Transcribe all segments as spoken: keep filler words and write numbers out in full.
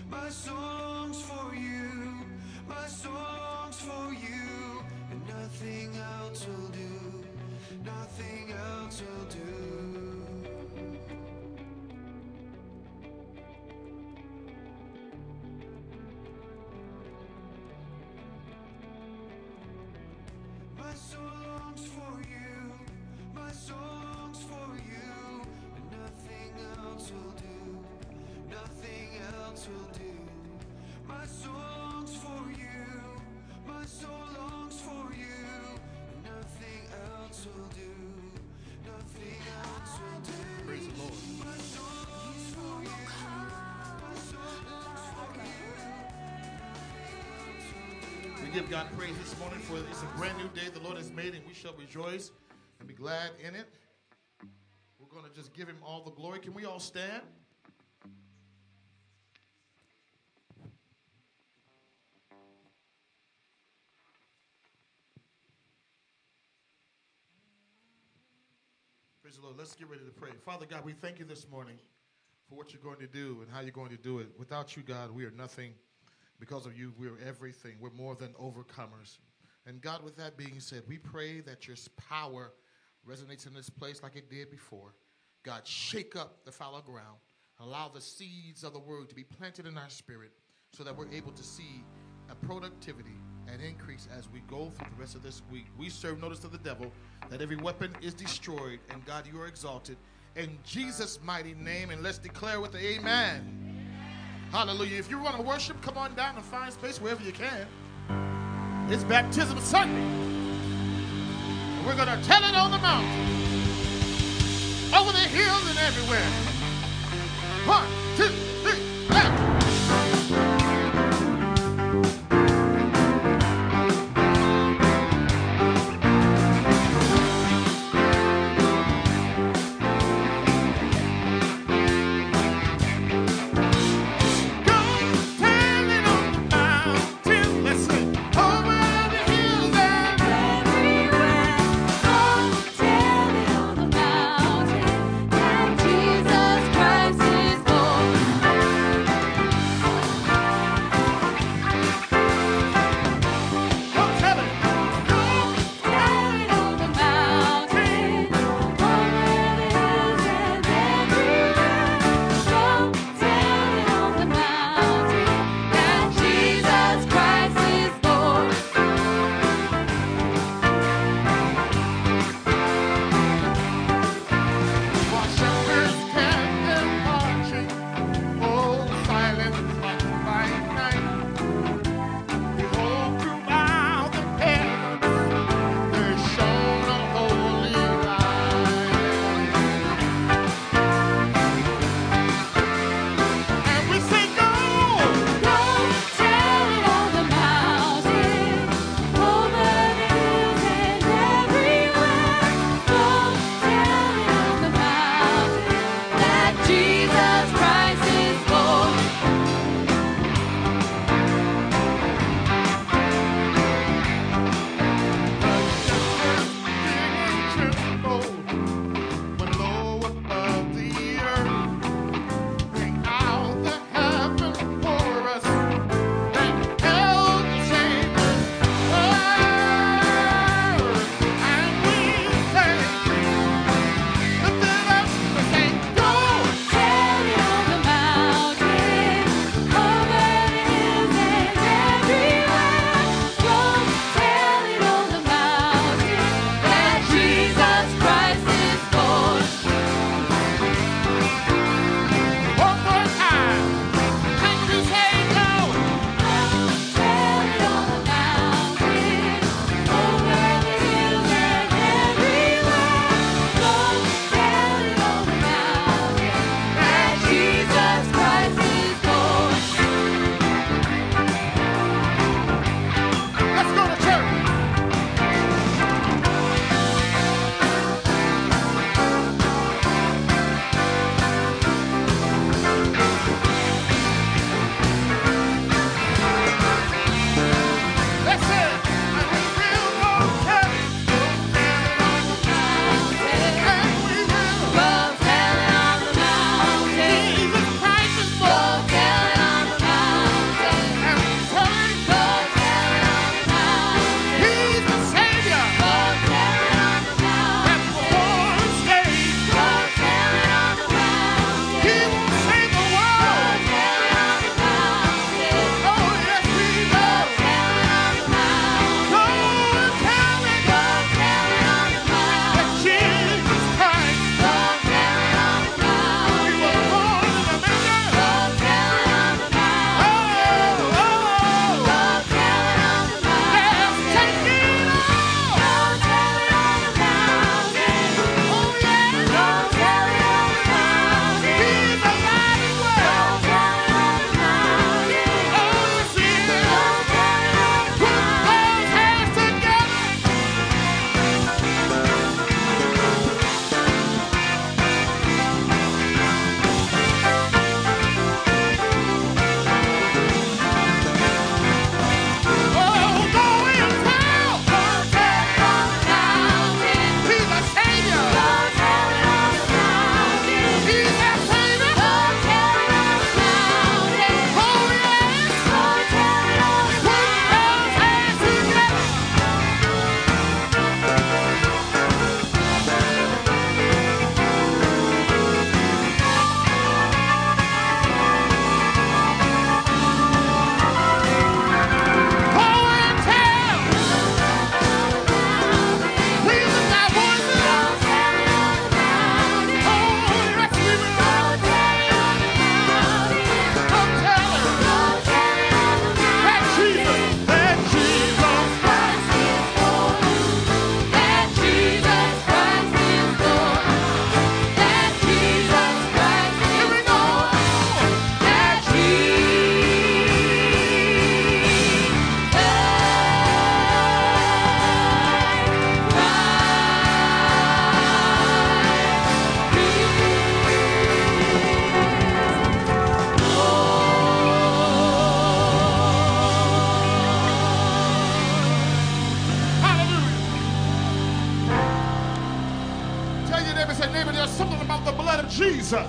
My soul longs for you. My soul longs for you. And nothing else will do. Nothing else will do. My soul longs for you. My soul longs for you. And nothing else will do. Nothing else will do. My soul longs for you. My soul longs for you. And nothing else will do. Nothing else will do. Praise the Lord. My soul longs for you. My soul longs for you. We give God praise this morning for it's a brand new day the Lord has made, and we shall rejoice and be glad in it. We're going to just give him all the glory. Can we all stand? Praise the Lord. Let's get ready to pray. Father God, we thank you this morning for what you're going to do and how you're going to do it. Without you, God, we are nothing. Because of you, we're everything. We're more than overcomers. And God, with that being said, we pray that your power resonates in this place like it did before. God, shake up the fallow ground. Allow the seeds of the word to be planted in our spirit so that we're able to see a productivity and increase as we go through the rest of this week. We serve notice to the devil that every weapon is destroyed, and God, you are exalted. In Jesus' mighty name, and let's declare with the amen. Hallelujah. If you want to worship, come on down and find space wherever you can. It's Baptism Sunday. And we're going to tell it on the mountain, over the hills and everywhere. One, two, three, go. Jesus Christ is born. Jesus.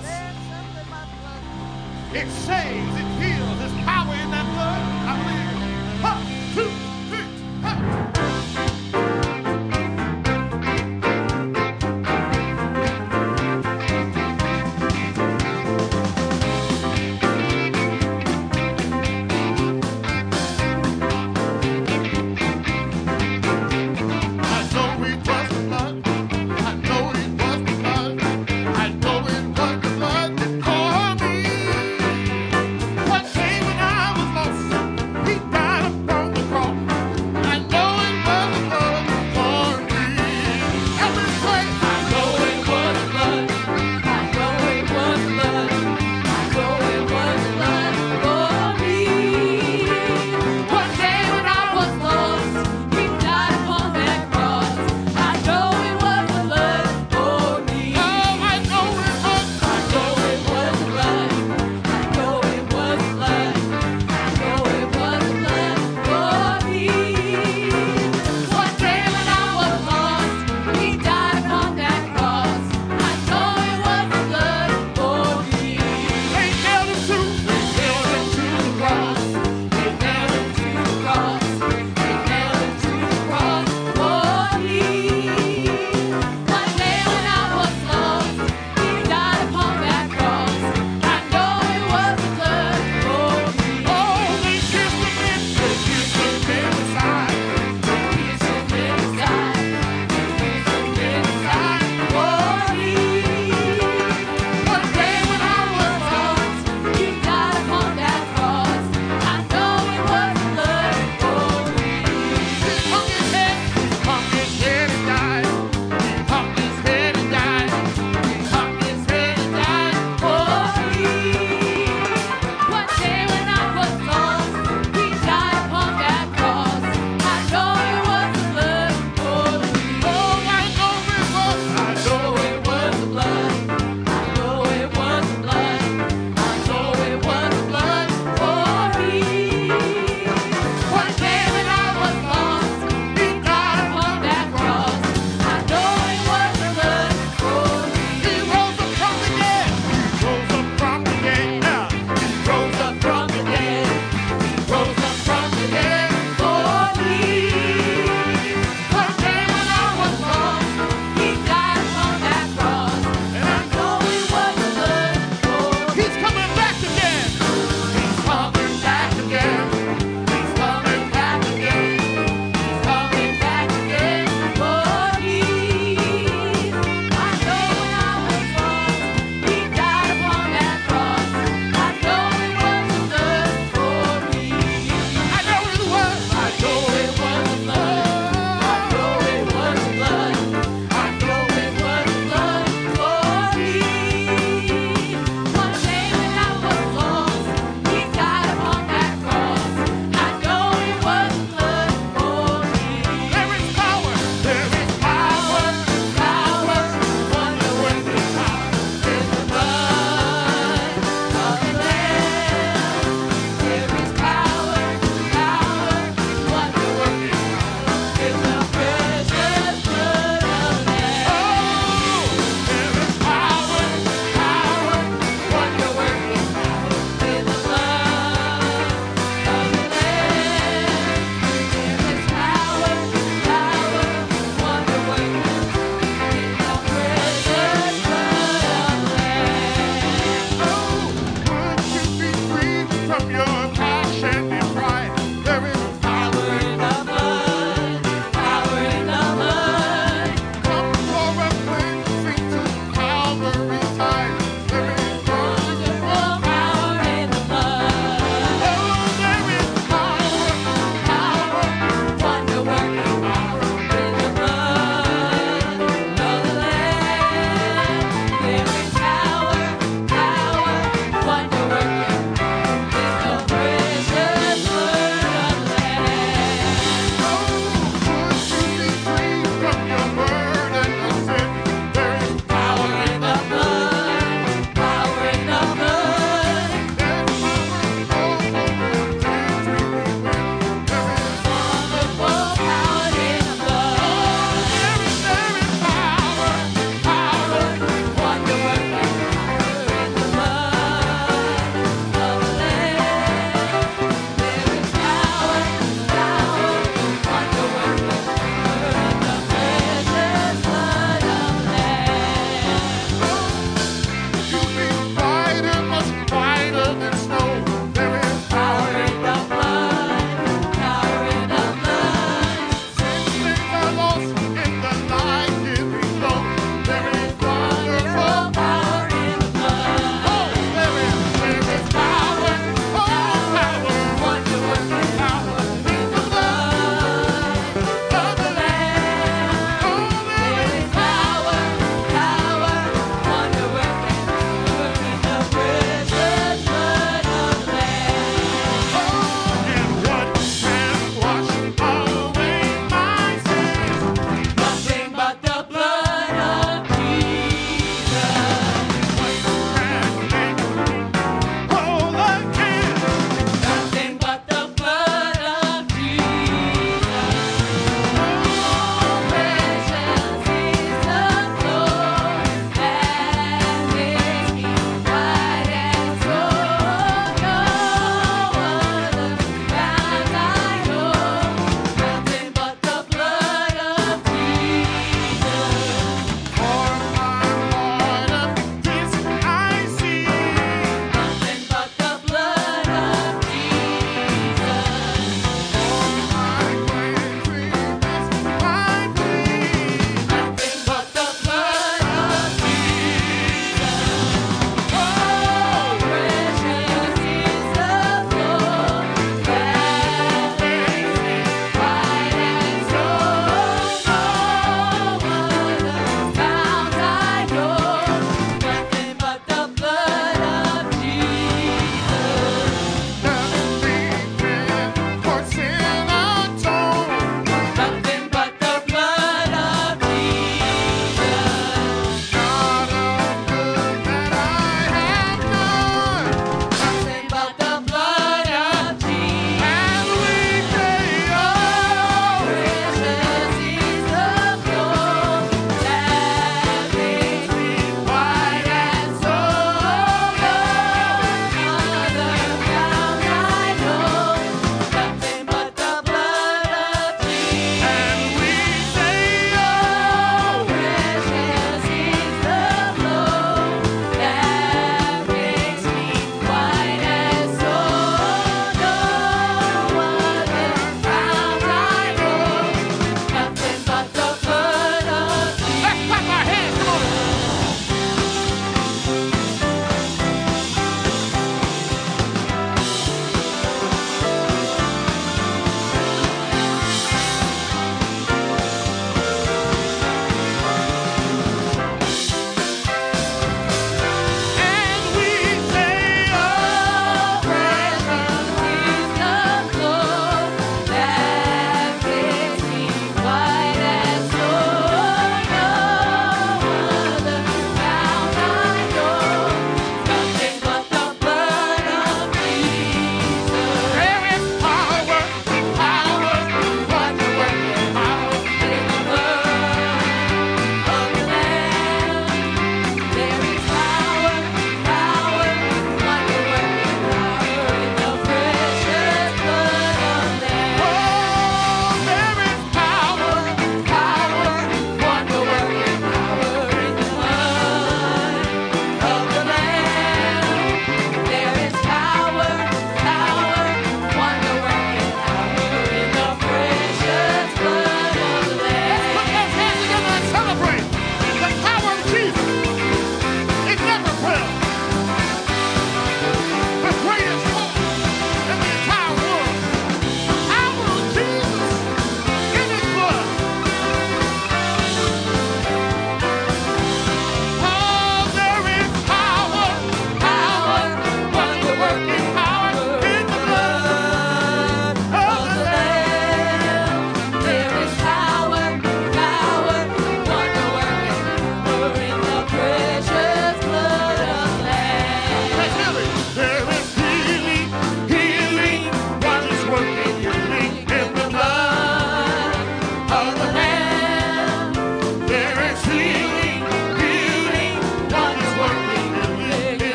It saves, it heals. There's power in that blood. I believe. One, two, three, ha.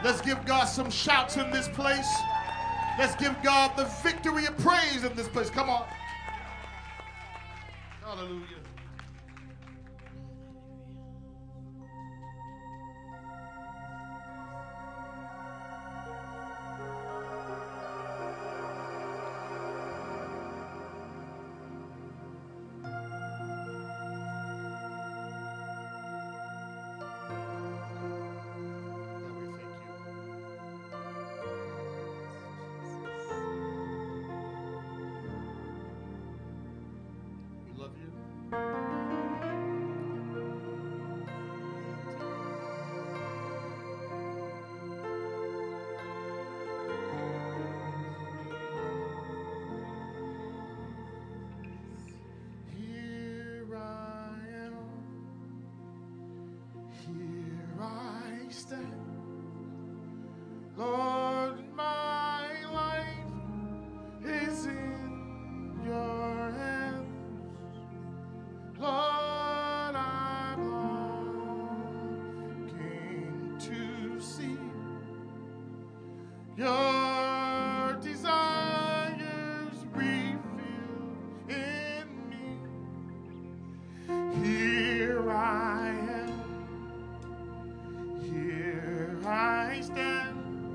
Let's give God some shouts in this place. Let's give God the victory and praise in this place. Come on. Hallelujah. Lord, my life is in your hands. Lord, I'm longing to see your desires revealed in me. Here I am. Here I stand.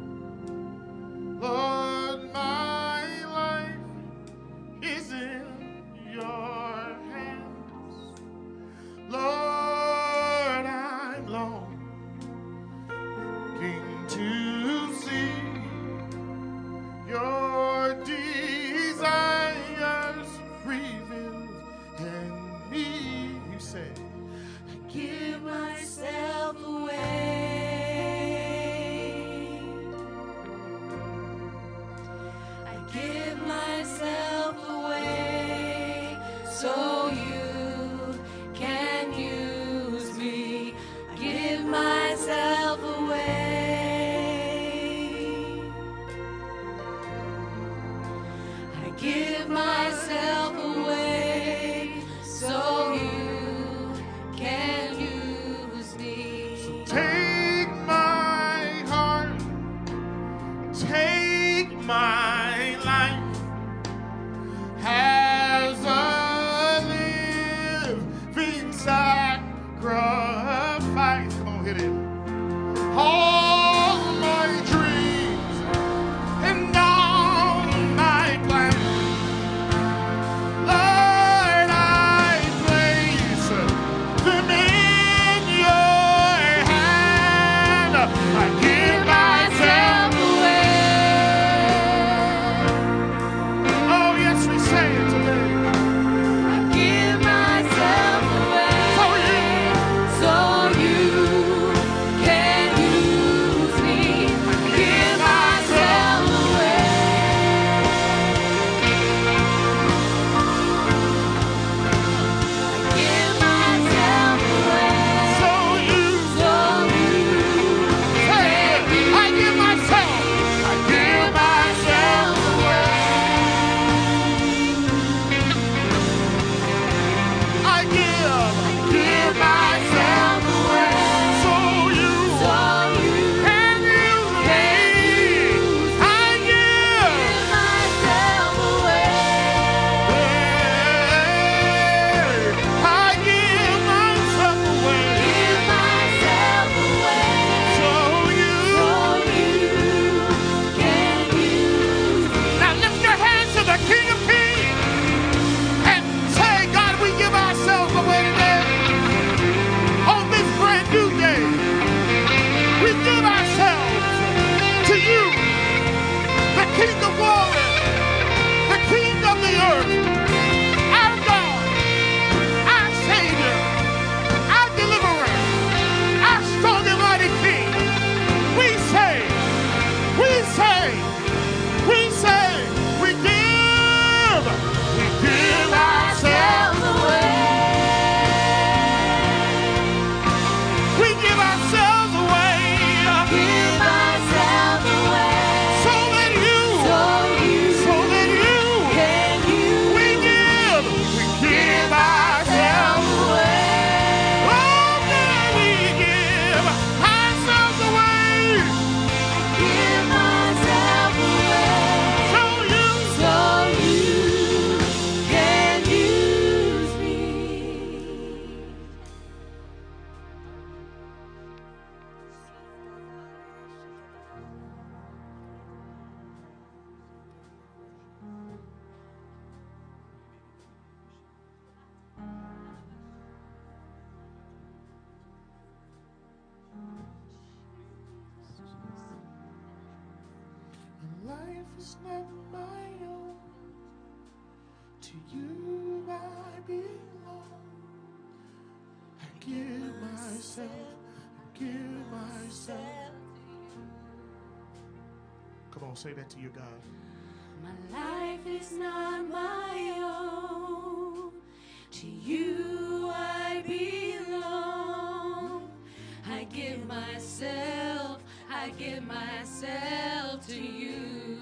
Lord, my life is in your hands. Lord, I'm longing to see your desires revealed in me. You say, I give myself away. Give myself away so you can use me. I give myself away. I give myself away so you can use me. so take my heart, take my as a living sacrifice. Come on, hit it. All my dreams and all my plans, Lord, I place them in your hand. I give myself away. life is not my own. To you I belong. I give myself, I give myself. Come on, say that to your God. My life is not my own. To you I belong. I give myself, I give myself to you.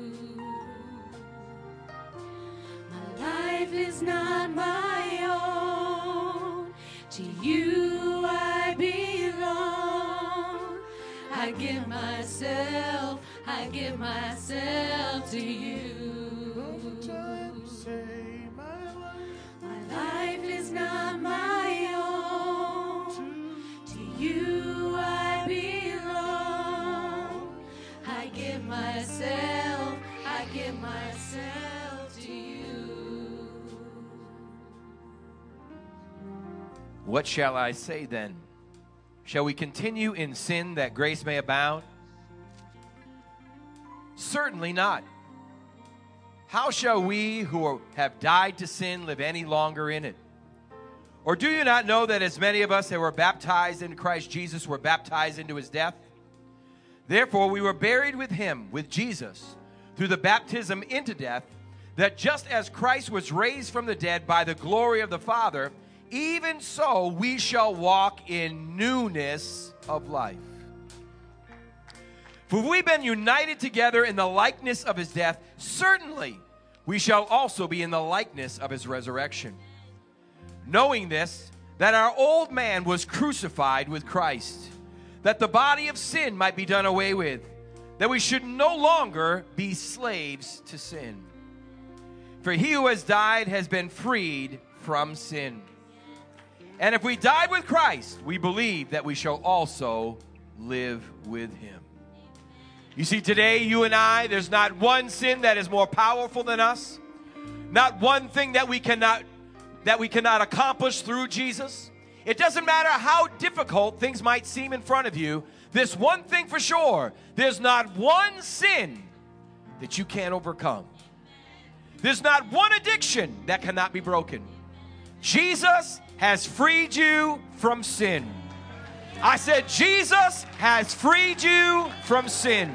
My life is not my own. To you I belong. I give myself, I give myself to you. Say my life, my life is not my own. To you I belong. I give myself, I give myself to you. What shall I say then? Shall we continue in sin that grace may abound? Certainly not. How shall we who have died to sin live any longer in it? Or do you not know that as many of us that were baptized into Christ Jesus were baptized into his death? Therefore we were buried with him, with Jesus, through the baptism into death, that just as Christ was raised from the dead by the glory of the Father, even so we shall walk in newness of life. For we've been united together in the likeness of his death, certainly we shall also be in the likeness of his resurrection. Knowing this, that our old man was crucified with Christ, that the body of sin might be done away with, that we should no longer be slaves to sin. For he who has died has been freed from sin. And if we died with Christ, we believe that we shall also live with him. You see, today, you and I, there's not one sin that is more powerful than us. Not one thing that we cannot, that we cannot accomplish through Jesus. It doesn't matter how difficult things might seem in front of you. There's one thing for sure. There's not one sin that you can't overcome. There's not one addiction that cannot be broken. Jesus has freed you from sin. I said Jesus has freed you from sin.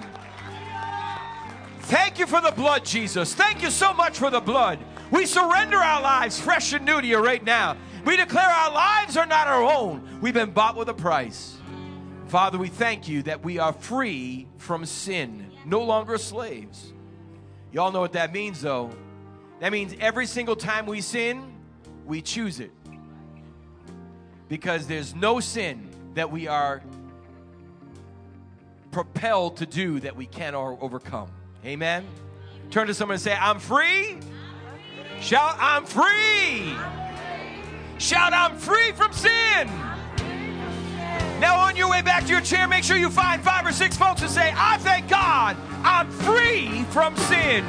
Thank you for the blood, Jesus. Thank you so much for the blood. We surrender our lives fresh and new to you right now. We declare our lives are not our own. We've been bought with a price. Father, we thank you that we are free from sin, no longer slaves. Y'all know what that means, though. That means every single time we sin, we choose it. Because there's no sin that we are propelled to do that we cannot overcome. Amen? Turn to someone and say, I'm free. Shout, I'm free. Shout, I'm free from sin. Now on your way back to your chair, make sure you find five or six folks and say, I thank God I'm free from sin.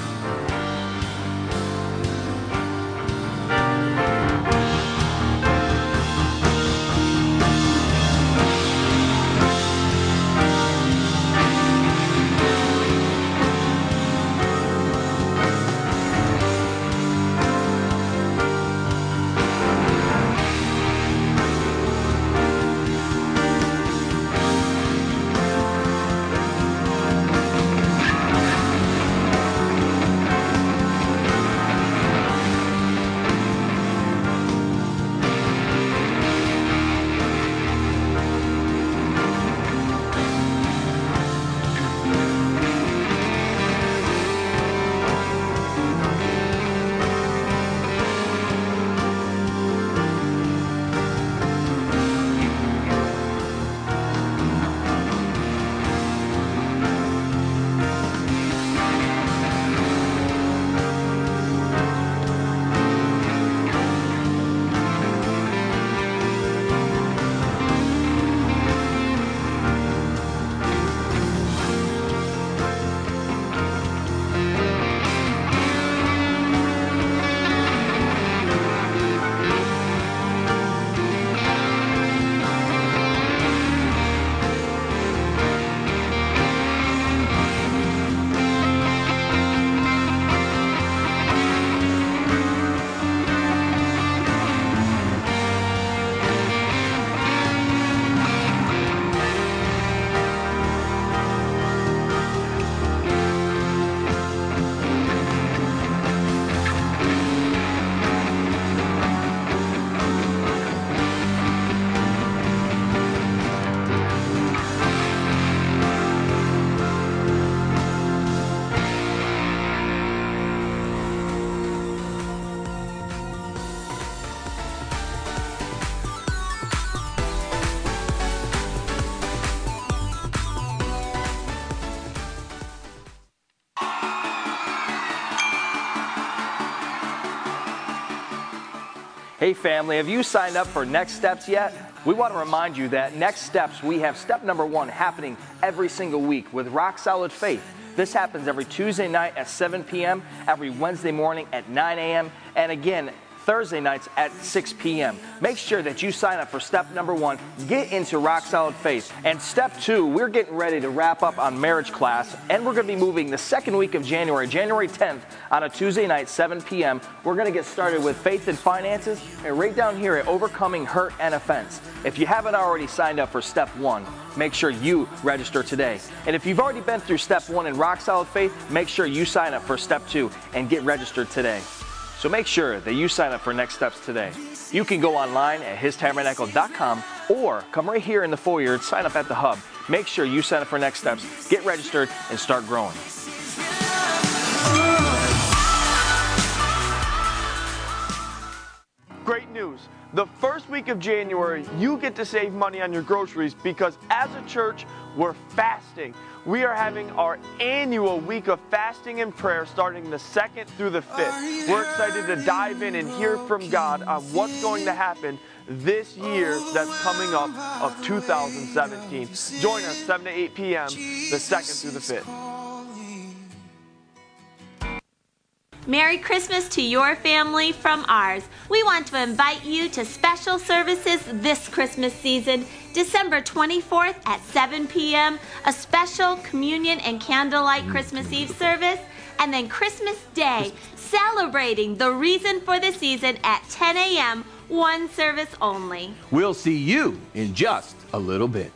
Hey family, have you signed up for Next Steps yet? We want to remind you that Next Steps, we have step number one happening every single week with Rock Solid Faith. This happens every Tuesday night at seven p.m., every Wednesday morning at nine a.m., and again, Thursday nights at six p.m. Make sure that you sign up for step number one, get into Rock Solid Faith. And step two, we're getting ready to wrap up on marriage class, and we're going to be moving the second week of January, January tenth, on a Tuesday night, seven p.m. We're going to get started with faith and finances, and right down here at Overcoming Hurt and Offense. If you haven't already signed up for step one, make sure you register today. And if you've already been through step one in Rock Solid Faith, make sure you sign up for step two and get registered today. So make sure that you sign up for Next Steps today. You can go online at his tabernacle dot com or come right here in the foyer and sign up at the hub. Make sure you sign up for Next Steps, get registered, and start growing. Great news. The first week of January, you get to save money on your groceries because as a church, we're fasting. We are having our annual week of fasting and prayer starting the second through the fifth. We're excited to dive in and hear from God on what's going to happen this year that's coming up of two thousand seventeen. Join us seven to eight p.m. the second through the fifth. Merry Christmas to your family from ours. We want to invite you to special services this Christmas season, December twenty-fourth at seven p.m., a special communion and candlelight Christmas Eve service, and then Christmas Day, celebrating the reason for the season at ten a.m., one service only. We'll see you in just a little bit.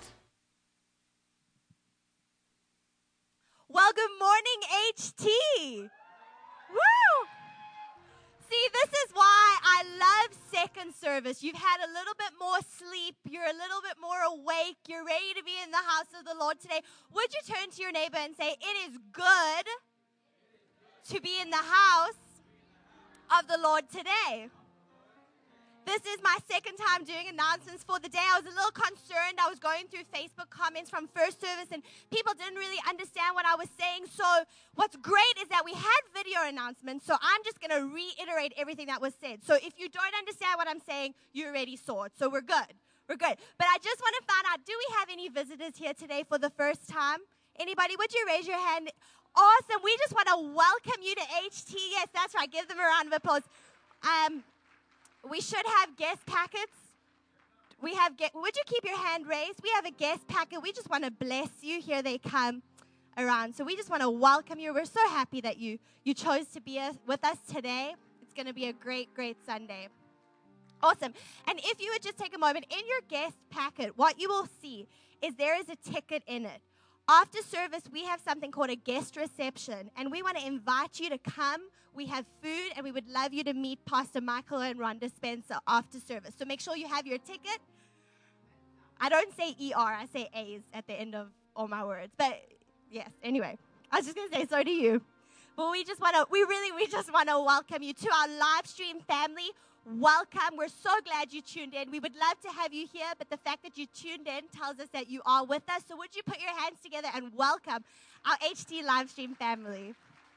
Well, good morning, H T. Woo! See, this is why I love second service. You've had a little bit more sleep. You're a little bit more awake. You're ready to be in the house of the Lord today. Would you turn to your neighbor and say, it is good to be in the house of the Lord today? This is my second time doing announcements for the day. I was a little concerned. I was going through Facebook comments from first service, and people didn't really understand what I was saying. So what's great is that we had video announcements, so I'm just going to reiterate everything that was said. So if you don't understand what I'm saying, you already saw it. So we're good. We're good. But I just want to find out, do we have any visitors here today for the first time? Anybody? Would you raise your hand? Awesome. We just want to welcome you to H T. Yes, that's right. Give them a round of applause. Um... We should have guest packets. We have get. Would you keep your hand raised? We have a guest packet. We just want to bless you. Here they come around. So we just want to welcome you. We're so happy that you you chose to be a, with us today. It's going to be a great, great Sunday. Awesome. And if you would just take a moment, in your guest packet, what you will see is there is a ticket in it. After service, we have something called a guest reception, and we want to invite you to come. We have food, and we would love you to meet Pastor Michael and Rhonda Spencer after service. So make sure you have your ticket. I don't say E R, I say A's at the end of all my words. But yes, anyway, I was just going to say so do you. But we just want to, we really, we just want to welcome you to our live stream family. Welcome. We're so glad you tuned in. We would love to have you here, but the fact that you tuned in tells us that you are with us. So would you put your hands together and welcome our H T live stream family?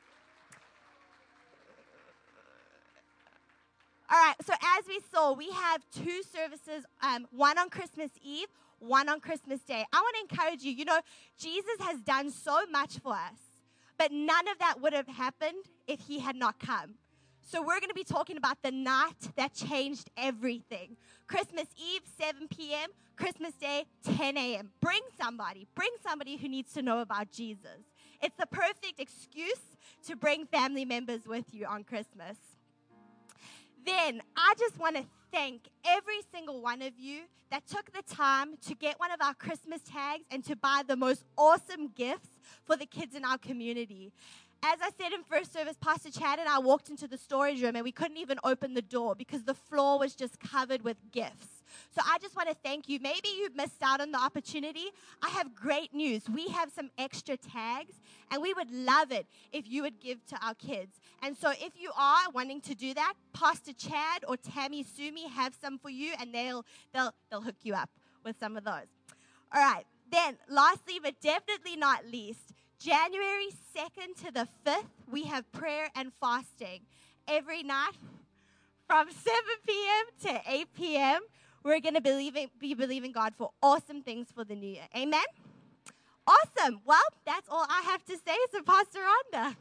All right, so as we saw, we have two services, um, one on Christmas Eve, one on Christmas Day. I want to encourage you, you know, Jesus has done so much for us, but none of that would have happened if he had not come. So we're going to be talking about the night that changed everything. Christmas Eve, seven p.m., Christmas Day, ten a.m. Bring somebody. Bring somebody who needs to know about Jesus. It's the perfect excuse to bring family members with you on Christmas. Then I just want to thank every single one of you that took the time to get one of our Christmas tags and to buy the most awesome gifts for the kids in our community. As I said in first service, Pastor Chad and I walked into the storage room and we couldn't even open the door because the floor was just covered with gifts. So I just want to thank you. Maybe you missed out on the opportunity. I have great news. We have some extra tags, and we would love it if you would give to our kids. And so if you are wanting to do that, Pastor Chad or Tammy Sumi have some for you, and they'll they'll they'll hook you up with some of those. All right. Then, lastly, but definitely not least, January second to the fifth, we have prayer and fasting every night from seven p.m. to eight p.m. We're going to believing, be believing God for awesome things for the new year. Amen? Awesome. Well, that's all I have to say. So, Pastor Rhonda.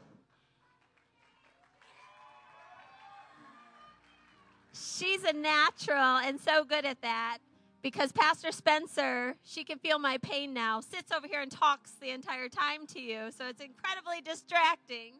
She's a natural and so good at that because Pastor Spencer, she can feel my pain now, sits over here and talks the entire time to you. So it's incredibly distracting.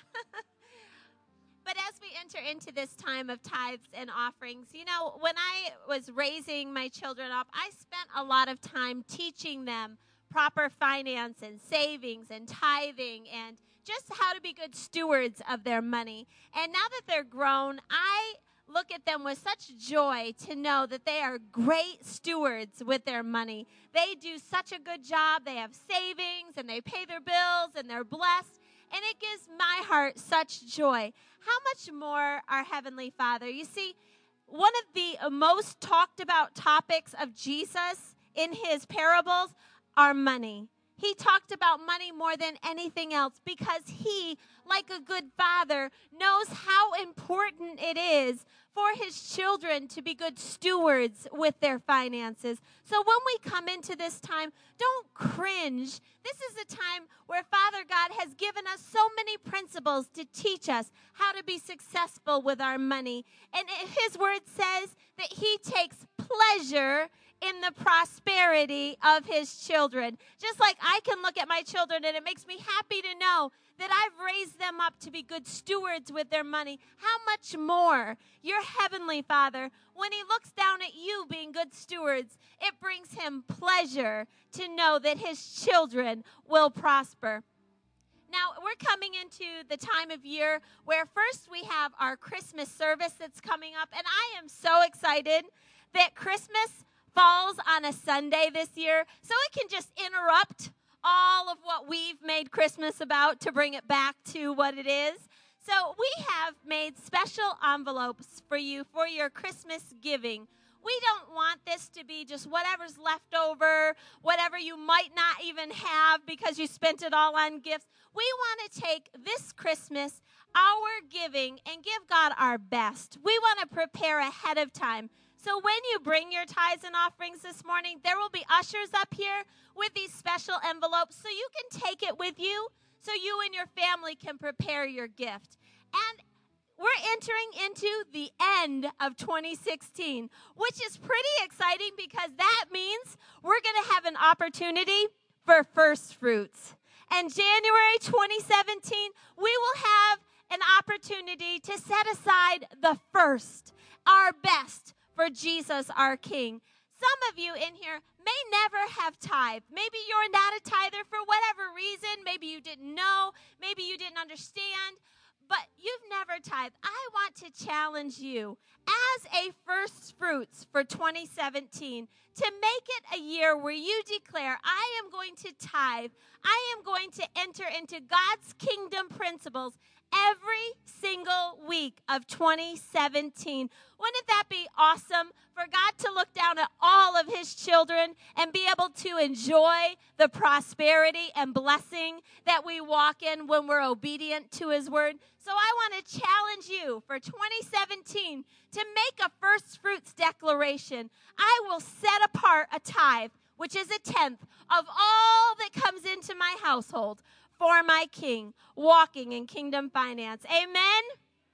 But as we enter into this time of tithes and offerings, you know, when I was raising my children up, I spent a lot of time teaching them proper finance and savings and tithing and just how to be good stewards of their money. And now that they're grown, I look at them with such joy to know that they are great stewards with their money. They do such a good job. They have savings and they pay their bills and they're blessed. And it gives my heart such joy. How much more our Heavenly Father? You see, one of the most talked about topics of Jesus in his parables are money. He talked about money more than anything else because he, like a good father, knows how important it is for his children to be good stewards with their finances. So when we come into this time, don't cringe. This is a time where Father God has given us so many principles to teach us how to be successful with our money. And his word says that he takes pleasure in the prosperity of his children. Just like I can look at my children and it makes me happy to know that I've raised them up to be good stewards with their money. How much more your Heavenly Father, when he looks down at you being good stewards, it brings him pleasure to know that his children will prosper. Now, we're coming into the time of year where first we have our Christmas service that's coming up, and I am so excited that Christmas falls on a Sunday this year, so it can just interrupt all of what we've made Christmas about to bring it back to what it is. So we have made special envelopes for you for your Christmas giving. We don't want this to be just whatever's left over, whatever you might not even have because you spent it all on gifts. We want to take this Christmas, our giving, and give God our best. We want to prepare ahead of time. So when you bring your tithes and offerings this morning, there will be ushers up here with these special envelopes so you can take it with you so you and your family can prepare your gift. And we're entering into the end of twenty sixteen, which is pretty exciting because that means we're going to have an opportunity for first fruits. And January twenty seventeen, we will have an opportunity to set aside the first, our best, for Jesus, our King. Some of you in here may never have tithed. Maybe you're not a tither for whatever reason. Maybe you didn't know. Maybe you didn't understand. But you've never tithed. I want to challenge you as a first fruits for twenty seventeen to make it a year where you declare, I am going to tithe. I am going to enter into God's kingdom principles every single week of twenty seventeen. Wouldn't that be awesome for God to look down at all of his children and be able to enjoy the prosperity and blessing that we walk in when we're obedient to his word? So I want to challenge you for twenty seventeen to make a first fruits declaration. I will set apart a tithe, which is a tenth of all that comes into my household, for my King, walking in kingdom finance. Amen?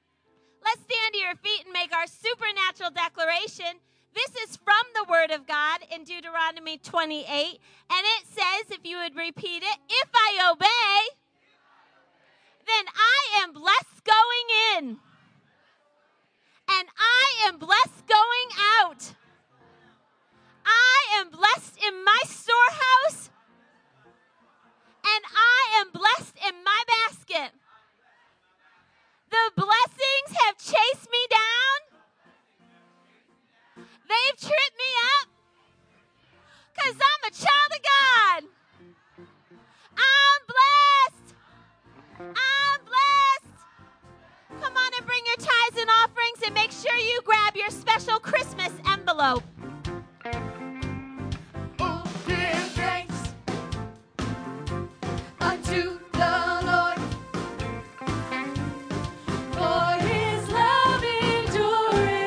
Let's stand to your feet and make our supernatural declaration. This is from the Word of God in Deuteronomy twenty-eight, and it says, if you would repeat it, if I obey, then I am blessed going in, and I am blessed going out. I am blessed in my storehouse, and I am blessed in my basket. The blessings have chased me down. They've tripped me up because I'm a child of God. I'm blessed. I'm blessed. Come on and bring your tithes and offerings and make sure you grab your special Christmas envelope. Oh, give thanks unto the Lord, for his love endureth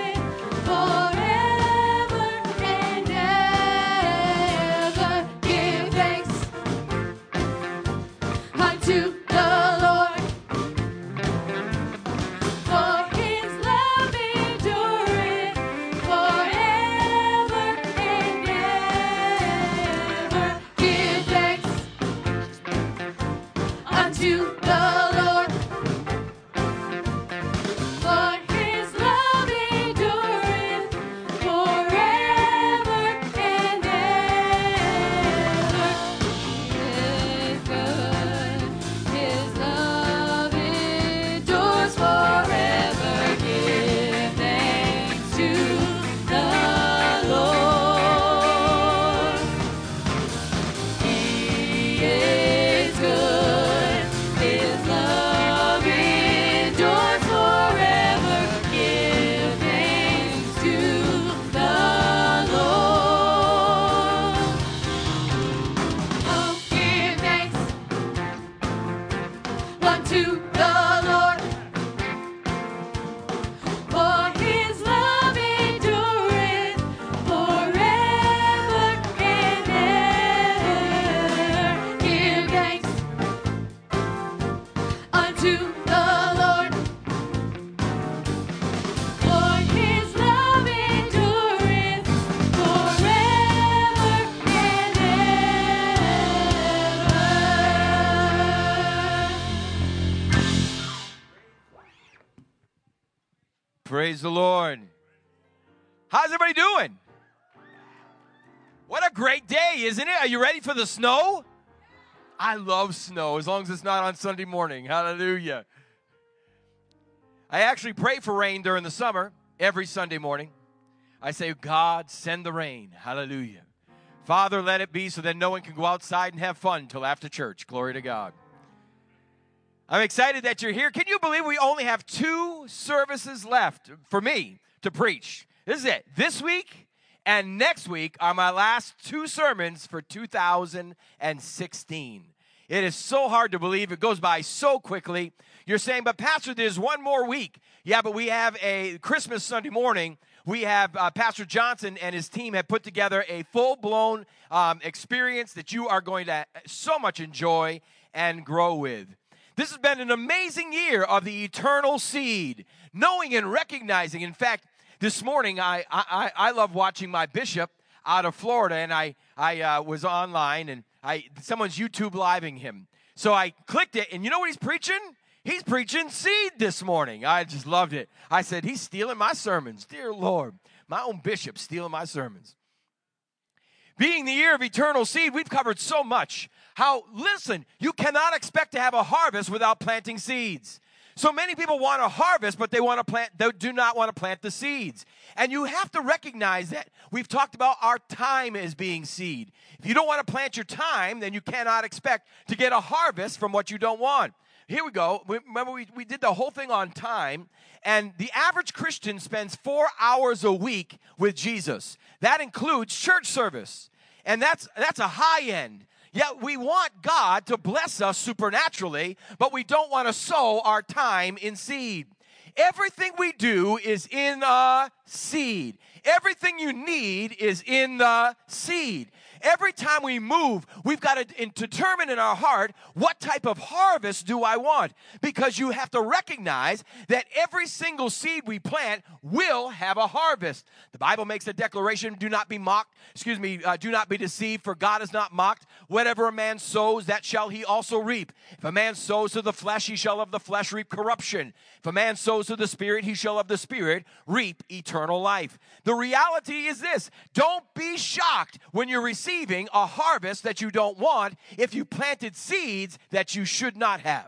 unto the Lord. For his love endureth forever and ever. He is good. His love endures forever. Give thanks to the Lord. He is good. His love endures forever. Give thanks to the Lord. Oh, give thanks unto the Lord. For his love endureth forever and ever. Give thanks unto the Lord. For his love endureth forever and ever. Praise the Lord. How's everybody doing? What a great day, isn't it? Are you ready for the snow? I love snow, as long as it's not on Sunday morning. Hallelujah. I actually pray for rain during the summer, every Sunday morning. I say, God, send the rain. Hallelujah. Father, let it be so that no one can go outside and have fun till after church. Glory to God. I'm excited that you're here. Can you believe we only have two services left for me to preach? This is it. This week and next week are my last two sermons for two thousand sixteen. It is so hard to believe. It goes by so quickly. You're saying, but Pastor, there's one more week. Yeah, but we have a Christmas Sunday morning. We have uh, Pastor Johnson and his team have put together a full-blown um, experience that you are going to so much enjoy and grow with. This has been an amazing year of the eternal seed, knowing and recognizing. In fact, this morning I I, I love watching my bishop out of Florida, and I I uh, was online, and I someone's YouTube living him. So I clicked it, and you know what he's preaching? He's preaching seed this morning. I just loved it. I said, he's stealing my sermons. Dear Lord, my own bishop stealing my sermons. Being the year of eternal seed, we've covered so much. How, listen, you cannot expect to have a harvest without planting seeds. So many people want to harvest, but they want to plant, they do not want to plant the seeds. And you have to recognize that. We've talked about our time as being seed. If you don't want to plant your time, then you cannot expect to get a harvest from what you don't want. Here we go. Remember, we, we did the whole thing on time, and the average Christian spends four hours a week with Jesus. That includes church service, and that's that's a high end. Yet we want God to bless us supernaturally, but we don't want to sow our time in seed. Everything we do is in the seed. Everything you need is in the seed. Every time we move, we've got to determine in our heart, what type of harvest do I want? Because you have to recognize that every single seed we plant will have a harvest. The Bible makes a declaration, do not be mocked, excuse me, uh, do not be deceived, for God is not mocked. Whatever a man sows, that shall he also reap. If a man sows to the flesh, he shall of the flesh reap corruption. If a man sows to the Spirit, he shall of the Spirit reap eternal life. The reality is this, don't be shocked when you're receiving a harvest that you don't want if you planted seeds that you should not have.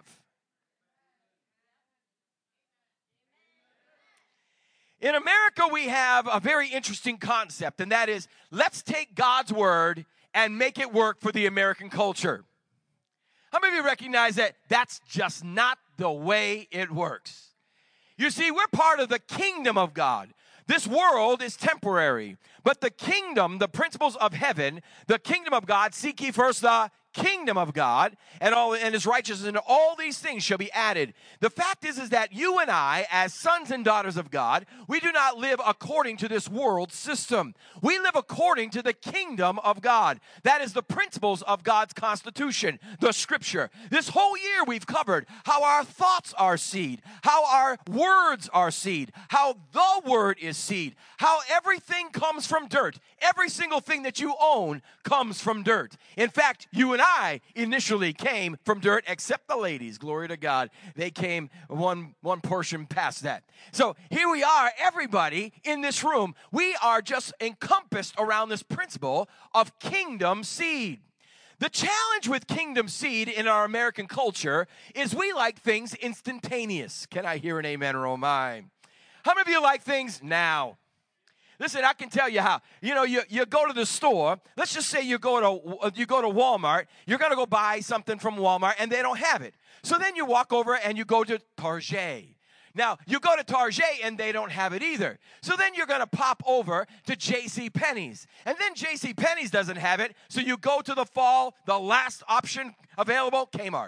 In America, we have a very interesting concept, and that is, let's take God's word and make it work for the American culture. How many of you recognize that that's just not the way it works? You see, we're part of the kingdom of God. This world is temporary, but the kingdom, the principles of heaven, the kingdom of God, seek ye first the kingdom of God and all and his righteousness, and all these things shall be added. The fact is, is that you and I, as sons and daughters of God, we do not live according to this world system. We live according to the kingdom of God. That is the principles of God's constitution, the scripture. This whole year we've covered how our thoughts are seed, how our words are seed, how the word is seed, how everything comes from dirt. Every single thing that you own comes from dirt. In fact, you and I initially came from dirt, except the ladies. Glory to God. They came one, one portion past that. So here we are, everybody in this room. We are just encompassed around this principle of kingdom seed. The challenge with kingdom seed in our American culture is we like things instantaneous. Can I hear an amen or oh my? How many of you like things now? Listen, I can tell you how. You know, you, you go to the store. Let's just say you go to you go to Walmart. You're going to go buy something from Walmart, and they don't have it. So then you walk over and you go to Target. Now, you go to Target, and they don't have it either. So then you're going to pop over to JCPenney's. And then JCPenney's doesn't have it, so you go to the fall, the last option available, Kmart.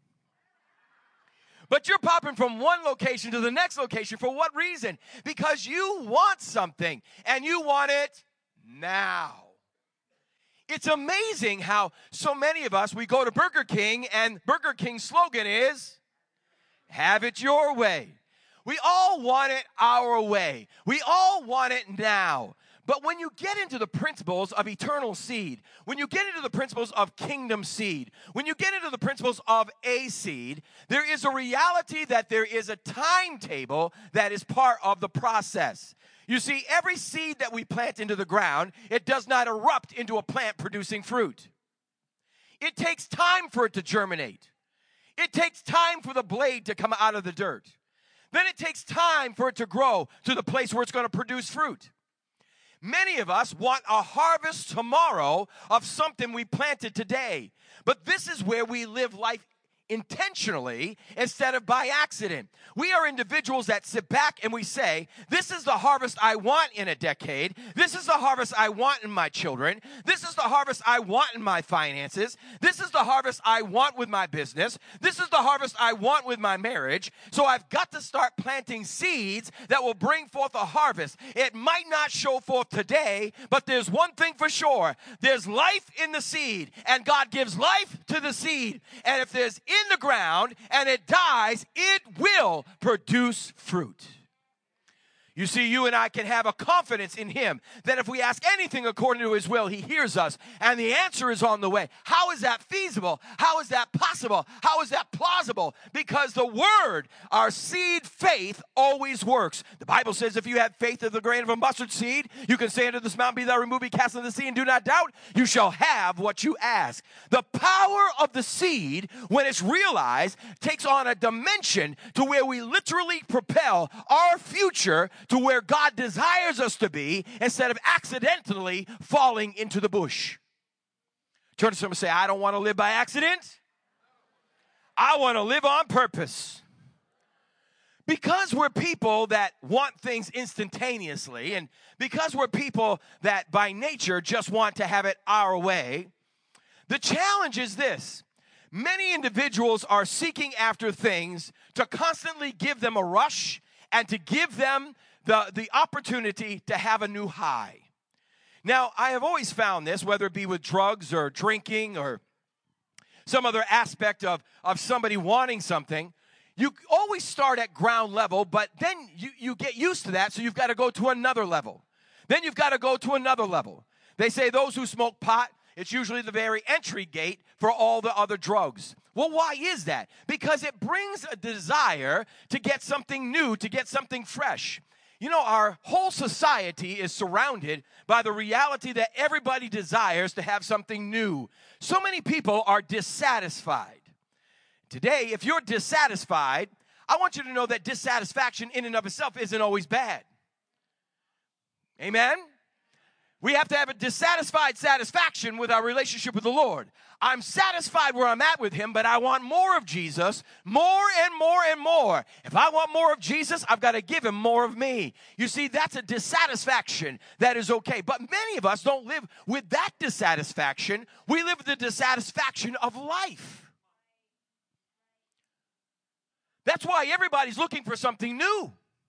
But you're popping from one location to the next location for what reason? Because you want something, and you want it now. It's amazing how so many of us, we go to Burger King, and Burger King's slogan is, have it your way. We all want it our way. We all want it now. But when you get into the principles of eternal seed, when you get into the principles of kingdom seed, when you get into the principles of a seed, there is a reality that there is a timetable that is part of the process. You see, every seed that we plant into the ground, it does not erupt into a plant producing fruit. It takes time for it to germinate. It takes time for the blade to come out of the dirt. Then it takes time for it to grow to the place where it's going to produce fruit. Many of us want a harvest tomorrow of something we planted today. But this is where we live life intentionally instead of by accident. We are individuals that sit back and we say, this is the harvest I want in a decade. This is the harvest I want in my children. This is the harvest I want in my finances. This is the harvest I want with my business. This is the harvest I want with my marriage. So I've got to start planting seeds that will bring forth a harvest. It might not show forth today, but there's one thing for sure. There's life in the seed, and God gives life to the seed. And if there's in the ground and it dies, it will produce fruit. You see, you and I can have a confidence in him that if we ask anything according to his will, he hears us, and the answer is on the way. How is that feasible? How is that possible? How is that plausible? Because the word, our seed faith, always works. The Bible says if you have faith of the grain of a mustard seed, you can say unto this mountain, be thou removed, be cast into the sea, and do not doubt, you shall have what you ask. The power of the seed, when it's realized, takes on a dimension to where we literally propel our future to where God desires us to be instead of accidentally falling into the bush. Turn to someone and say, I don't want to live by accident. I want to live on purpose. Because we're people that want things instantaneously, and because we're people that by nature just want to have it our way, the challenge is this. Many individuals are seeking after things to constantly give them a rush and to give them the, the opportunity to have a new high. Now, I have always found this, whether it be with drugs or drinking or some other aspect of, of somebody wanting something, you always start at ground level, but then you, you get used to that, so you've got to go to another level. Then you've got to go to another level. They say those who smoke pot, it's usually the very entry gate for all the other drugs. Well, why is that? Because it brings a desire to get something new, to get something fresh. You know, our whole society is surrounded by the reality that everybody desires to have something new. So many people are dissatisfied. Today, if you're dissatisfied, I want you to know that dissatisfaction in and of itself isn't always bad. Amen? We have to have a dissatisfied satisfaction with our relationship with the Lord. I'm satisfied where I'm at with him, but I want more of Jesus, more and more and more. If I want more of Jesus, I've got to give him more of me. You see, that's a dissatisfaction that is okay. But many of us don't live with that dissatisfaction. We live with the dissatisfaction of life. That's why everybody's looking for something new.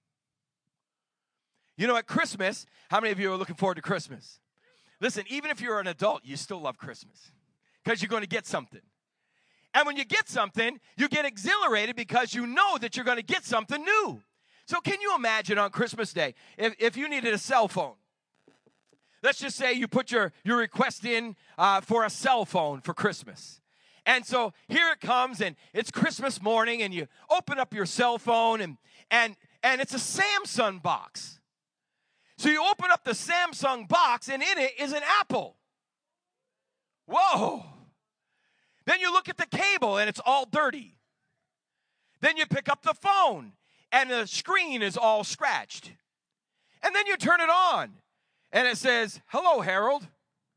You know, at Christmas, how many of you are looking forward to Christmas? Listen, even if you're an adult, you still love Christmas because you're going to get something. And when you get something, you get exhilarated because you know that you're going to get something new. So can you imagine on Christmas Day, if, if you needed a cell phone? let's just say you put your, your request in uh, for a cell phone for Christmas. And so here it comes, and it's Christmas morning, and you open up your cell phone, and and and it's a Samsung box. So you open up the Samsung box, and in it is an apple. Whoa. Then you look at the cable, and it's all dirty. Then you pick up the phone, and the screen is all scratched. And then you turn it on, and it says, "Hello, Harold.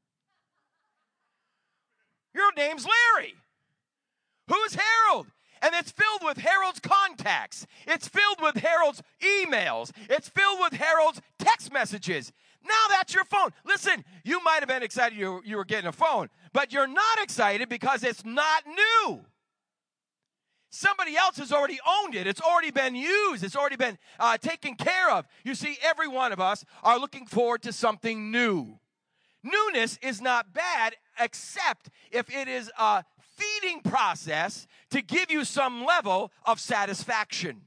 Your name's Larry. Who's Harold?" And it's filled with Harold's contacts. It's filled with Harold's emails. It's filled with Harold's text messages. Now that's your phone. Listen, you might have been excited you, you were getting a phone, but you're not excited because it's not new. Somebody else has already owned it. It's already been used. It's already been uh, taken care of. You see, every one of us are looking forward to something new. Newness is not bad, except if it is a feeding process to give you some level of satisfaction.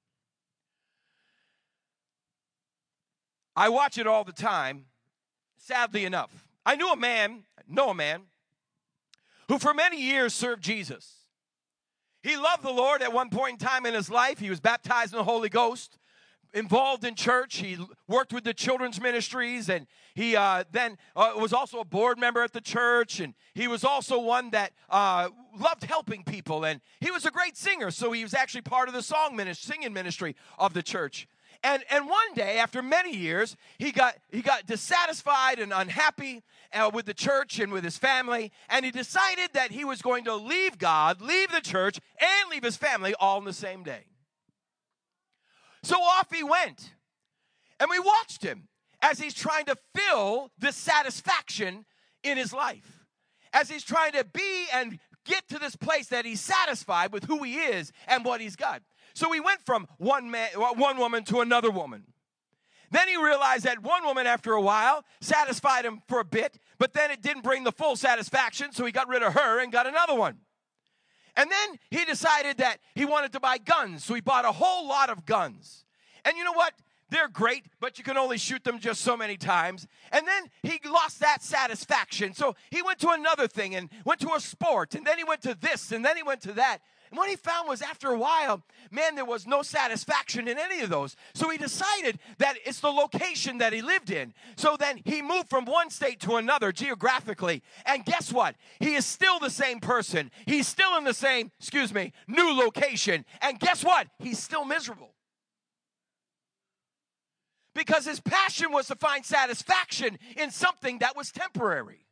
I watch it all the time, sadly enough. I knew a man, know a man, who for many years served Jesus. He loved the Lord at one point in time in his life. He was baptized in the Holy Ghost, involved in church. He worked with the children's ministries, and he uh, then uh, was also a board member at the church, and he was also one that uh, loved helping people, and he was a great singer, so he was actually part of the song ministry, singing ministry of the church. And and one day, after many years, he got he got dissatisfied and unhappy uh, with the church and with his family, and he decided that he was going to leave God, leave the church, and leave his family all in the same day. So off he went, and we watched him as he's trying to fill this satisfaction in his life, as he's trying to be and get to this place that he's satisfied with who he is and what he's got. So he went from one man, one woman to another woman. Then he realized that one woman, after a while, satisfied him for a bit, but then it didn't bring the full satisfaction, so he got rid of her and got another one. And then he decided that he wanted to buy guns, so he bought a whole lot of guns. And you know what? They're great, but you can only shoot them just so many times. And then he lost that satisfaction, so he went to another thing and went to a sport, and then he went to this, and then he went to that. And what he found was after a while, man, there was no satisfaction in any of those. So he decided that it's the location that he lived in. So then he moved from one state to another geographically. And guess what? He is still the same person. He's still in the same, excuse me, new location. And guess what? He's still miserable. Because his passion was to find satisfaction in something that was temporary.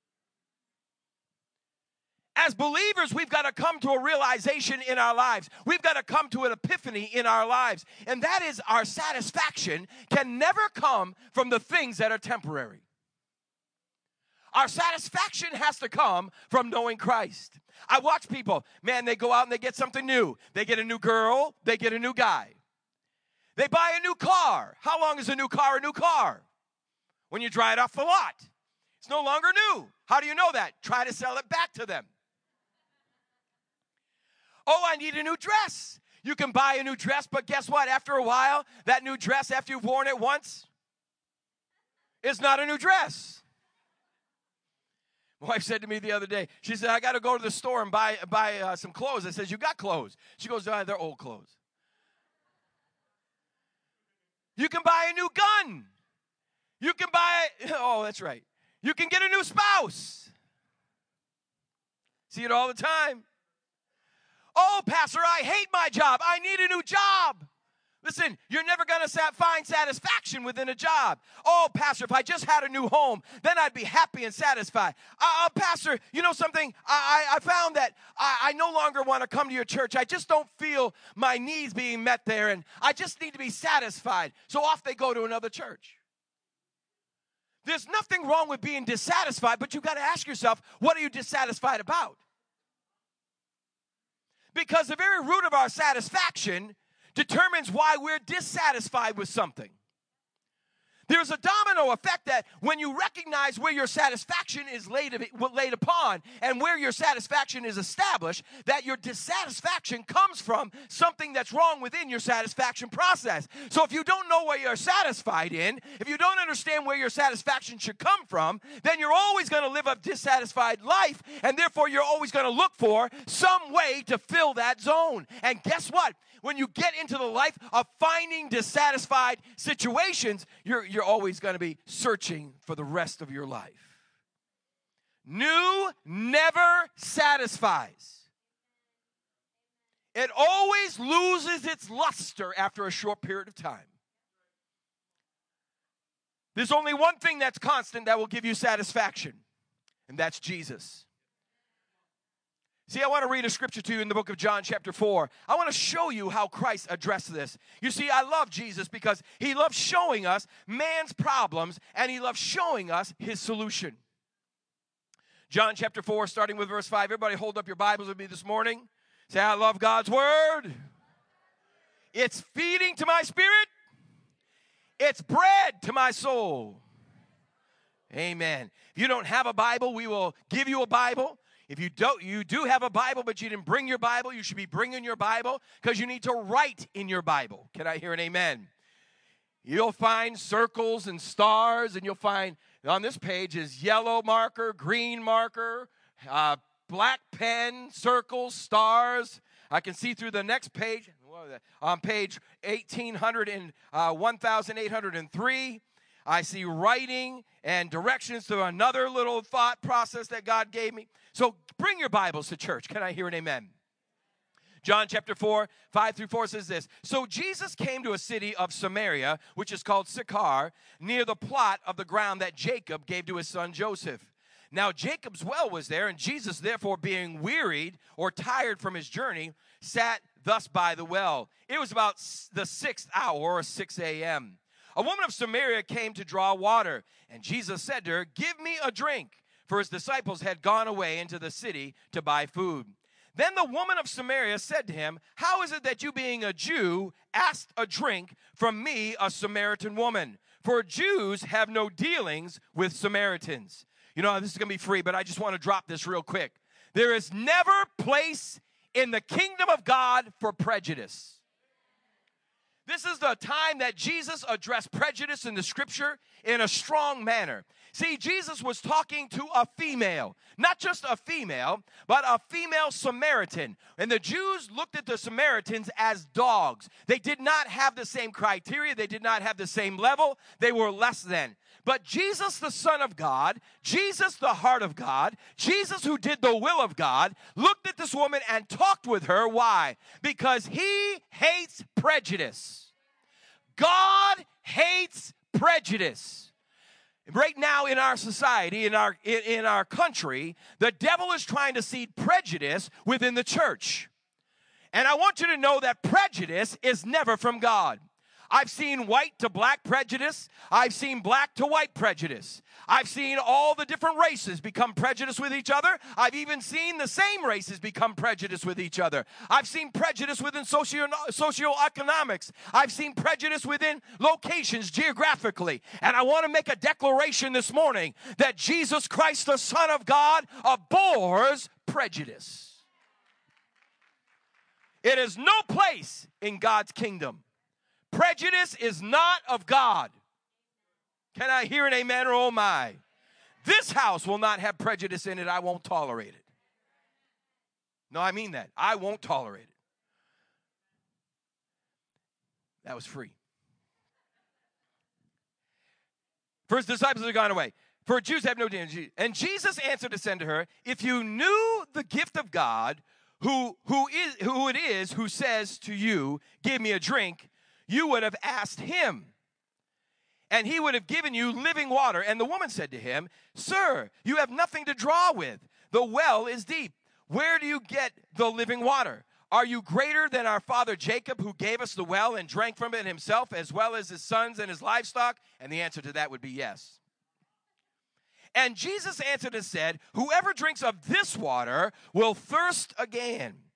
As believers, we've got to come to a realization in our lives. We've got to come to an epiphany in our lives. And that is, our satisfaction can never come from the things that are temporary. Our satisfaction has to come from knowing Christ. I watch people, man, they go out and they get something new. They get a new girl, they get a new guy. They buy a new car. How long is a new car a new car? When you drive it off the lot. It's no longer new. How do you know that? Try to sell it back to them. Oh, I need a new dress. You can buy a new dress, but guess what? After a while, that new dress, after you've worn it once, is not a new dress. My wife said to me the other day, she said, I got to go to the store and buy, buy uh, some clothes. I said, you got clothes? She goes, oh, they're old clothes. You can buy a new gun. You can buy, oh, that's right. You can get a new spouse. See it all the time. Oh, Pastor, I hate my job. I need a new job. Listen, you're never going to find satisfaction within a job. Oh, Pastor, if I just had a new home, then I'd be happy and satisfied. Uh, Pastor, you know something? I, I, I found that I, I no longer want to come to your church. I just don't feel my needs being met there, and I just need to be satisfied. So off they go to another church. There's nothing wrong with being dissatisfied, but you've got to ask yourself, what are you dissatisfied about? Because the very root of our satisfaction determines why we're dissatisfied with something. There's a domino effect that when you recognize where your satisfaction is laid, laid upon and where your satisfaction is established, that your dissatisfaction comes from something that's wrong within your satisfaction process. So if you don't know where you're satisfied in, if you don't understand where your satisfaction should come from, then you're always going to live a dissatisfied life, and therefore you're always going to look for some way to fill that zone. And guess what? When you get into the life of finding dissatisfied situations, you're, you're always going to be searching for the rest of your life. New never satisfies. It always loses its luster after a short period of time. There's only one thing that's constant that will give you satisfaction, and that's Jesus. See, I want to read a scripture to you in the book of John chapter four. I want to show you how Christ addressed this. You see, I love Jesus because he loves showing us man's problems, and he loves showing us his solution. John chapter four, starting with verse five. Everybody hold up your Bibles with me this morning. Say, I love God's word. It's feeding to my spirit. It's bread to my soul. Amen. If you don't have a Bible, we will give you a Bible. If you don't, you do have a Bible, but you didn't bring your Bible, you should be bringing your Bible because you need to write in your Bible. Can I hear an amen? You'll find circles and stars, and you'll find on this page is yellow marker, green marker, uh, black pen, circles, stars. I can see through the next page. On page eighteen hundred and uh, one thousand eight hundred three. I see writing and directions to another little thought process that God gave me. So bring your Bibles to church. Can I hear an amen? John chapter four, five through four says this. So Jesus came to a city of Samaria, which is called Sychar, near the plot of the ground that Jacob gave to his son Joseph. Now Jacob's well was there, and Jesus, therefore, being wearied or tired from his journey, sat thus by the well. It was about the sixth hour, or six a.m. A woman of Samaria came to draw water, and Jesus said to her, give me a drink, for his disciples had gone away into the city to buy food. Then the woman of Samaria said to him, how is it that you, being a Jew, asked a drink from me, a Samaritan woman? For Jews have no dealings with Samaritans. You know, this is going to be free, but I just want to drop this real quick. There is never place in the kingdom of God for prejudice. This is the time that Jesus addressed prejudice in the scripture in a strong manner. See, Jesus was talking to a female, not just a female, but a female Samaritan. And the Jews looked at the Samaritans as dogs. They did not have the same criteria. They did not have the same level. They were less than. But Jesus, the Son of God, Jesus, the heart of God, Jesus who did the will of God, looked at this woman and talked with her. Why? Because he hates prejudice. God hates prejudice. Right now in our society, in our, in, in our country, the devil is trying to seed prejudice within the church. And I want you to know that prejudice is never from God. I've seen white to black prejudice. I've seen black to white prejudice. I've seen all the different races become prejudiced with each other. I've even seen the same races become prejudiced with each other. I've seen prejudice within socio- socioeconomics. I've seen prejudice within locations geographically. And I want to make a declaration this morning that Jesus Christ, the Son of God, abhors prejudice. It is no place in God's kingdom. Prejudice is not of God. Can I hear an amen or oh my? This house will not have prejudice in it. I won't tolerate it. No, I mean that. I won't tolerate it. That was free. For his disciples have gone away. For Jews have no danger. And Jesus answered to send to her, if you knew the gift of God, who, who, is, who it is who says to you, give me a drink, you would have asked him, and he would have given you living water. And the woman said to him, sir, you have nothing to draw with. The well is deep. Where do you get the living water? Are you greater than our father Jacob, who gave us the well and drank from it himself, as well as his sons and his livestock? And the answer to that would be yes. And Jesus answered and said, whoever drinks of this water will thirst again.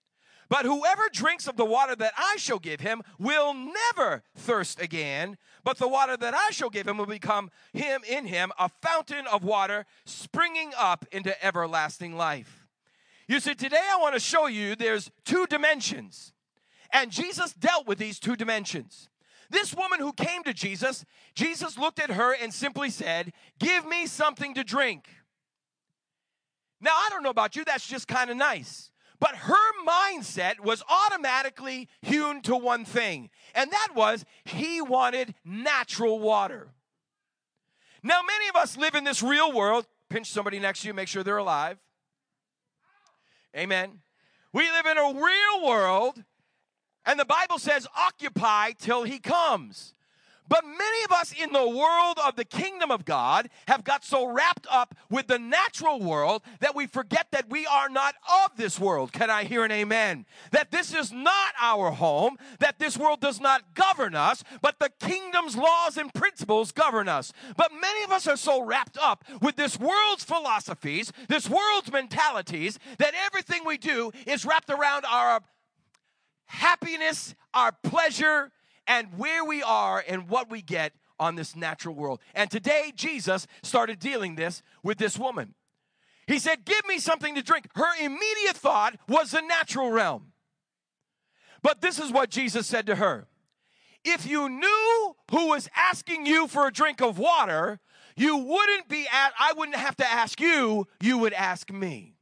But whoever drinks of the water that I shall give him will never thirst again, but the water that I shall give him will become him in him a fountain of water springing up into everlasting life. You see, today I want to show you there's two dimensions, and Jesus dealt with these two dimensions. This woman who came to Jesus, Jesus looked at her and simply said, "Give me something to drink." Now, I don't know about you, that's just kind of nice. But her mindset was automatically hewn to one thing, and that was he wanted natural water. Now, many of us live in this real world. Pinch somebody next to you, make sure they're alive. Amen. We live in a real world, and the Bible says, occupy till he comes. But many of us in the world of the kingdom of God have got so wrapped up with the natural world that we forget that we are not of this world. Can I hear an amen? That this is not our home, that this world does not govern us, but the kingdom's laws and principles govern us. But many of us are so wrapped up with this world's philosophies, this world's mentalities, that everything we do is wrapped around our happiness, our pleasure, and where we are and what we get on this natural world. And today, Jesus started dealing this with this woman. He said, "Give me something to drink." Her immediate thought was the natural realm. But this is what Jesus said to her. If you knew who was asking you for a drink of water, you wouldn't be at, I wouldn't have to ask you, you would ask me.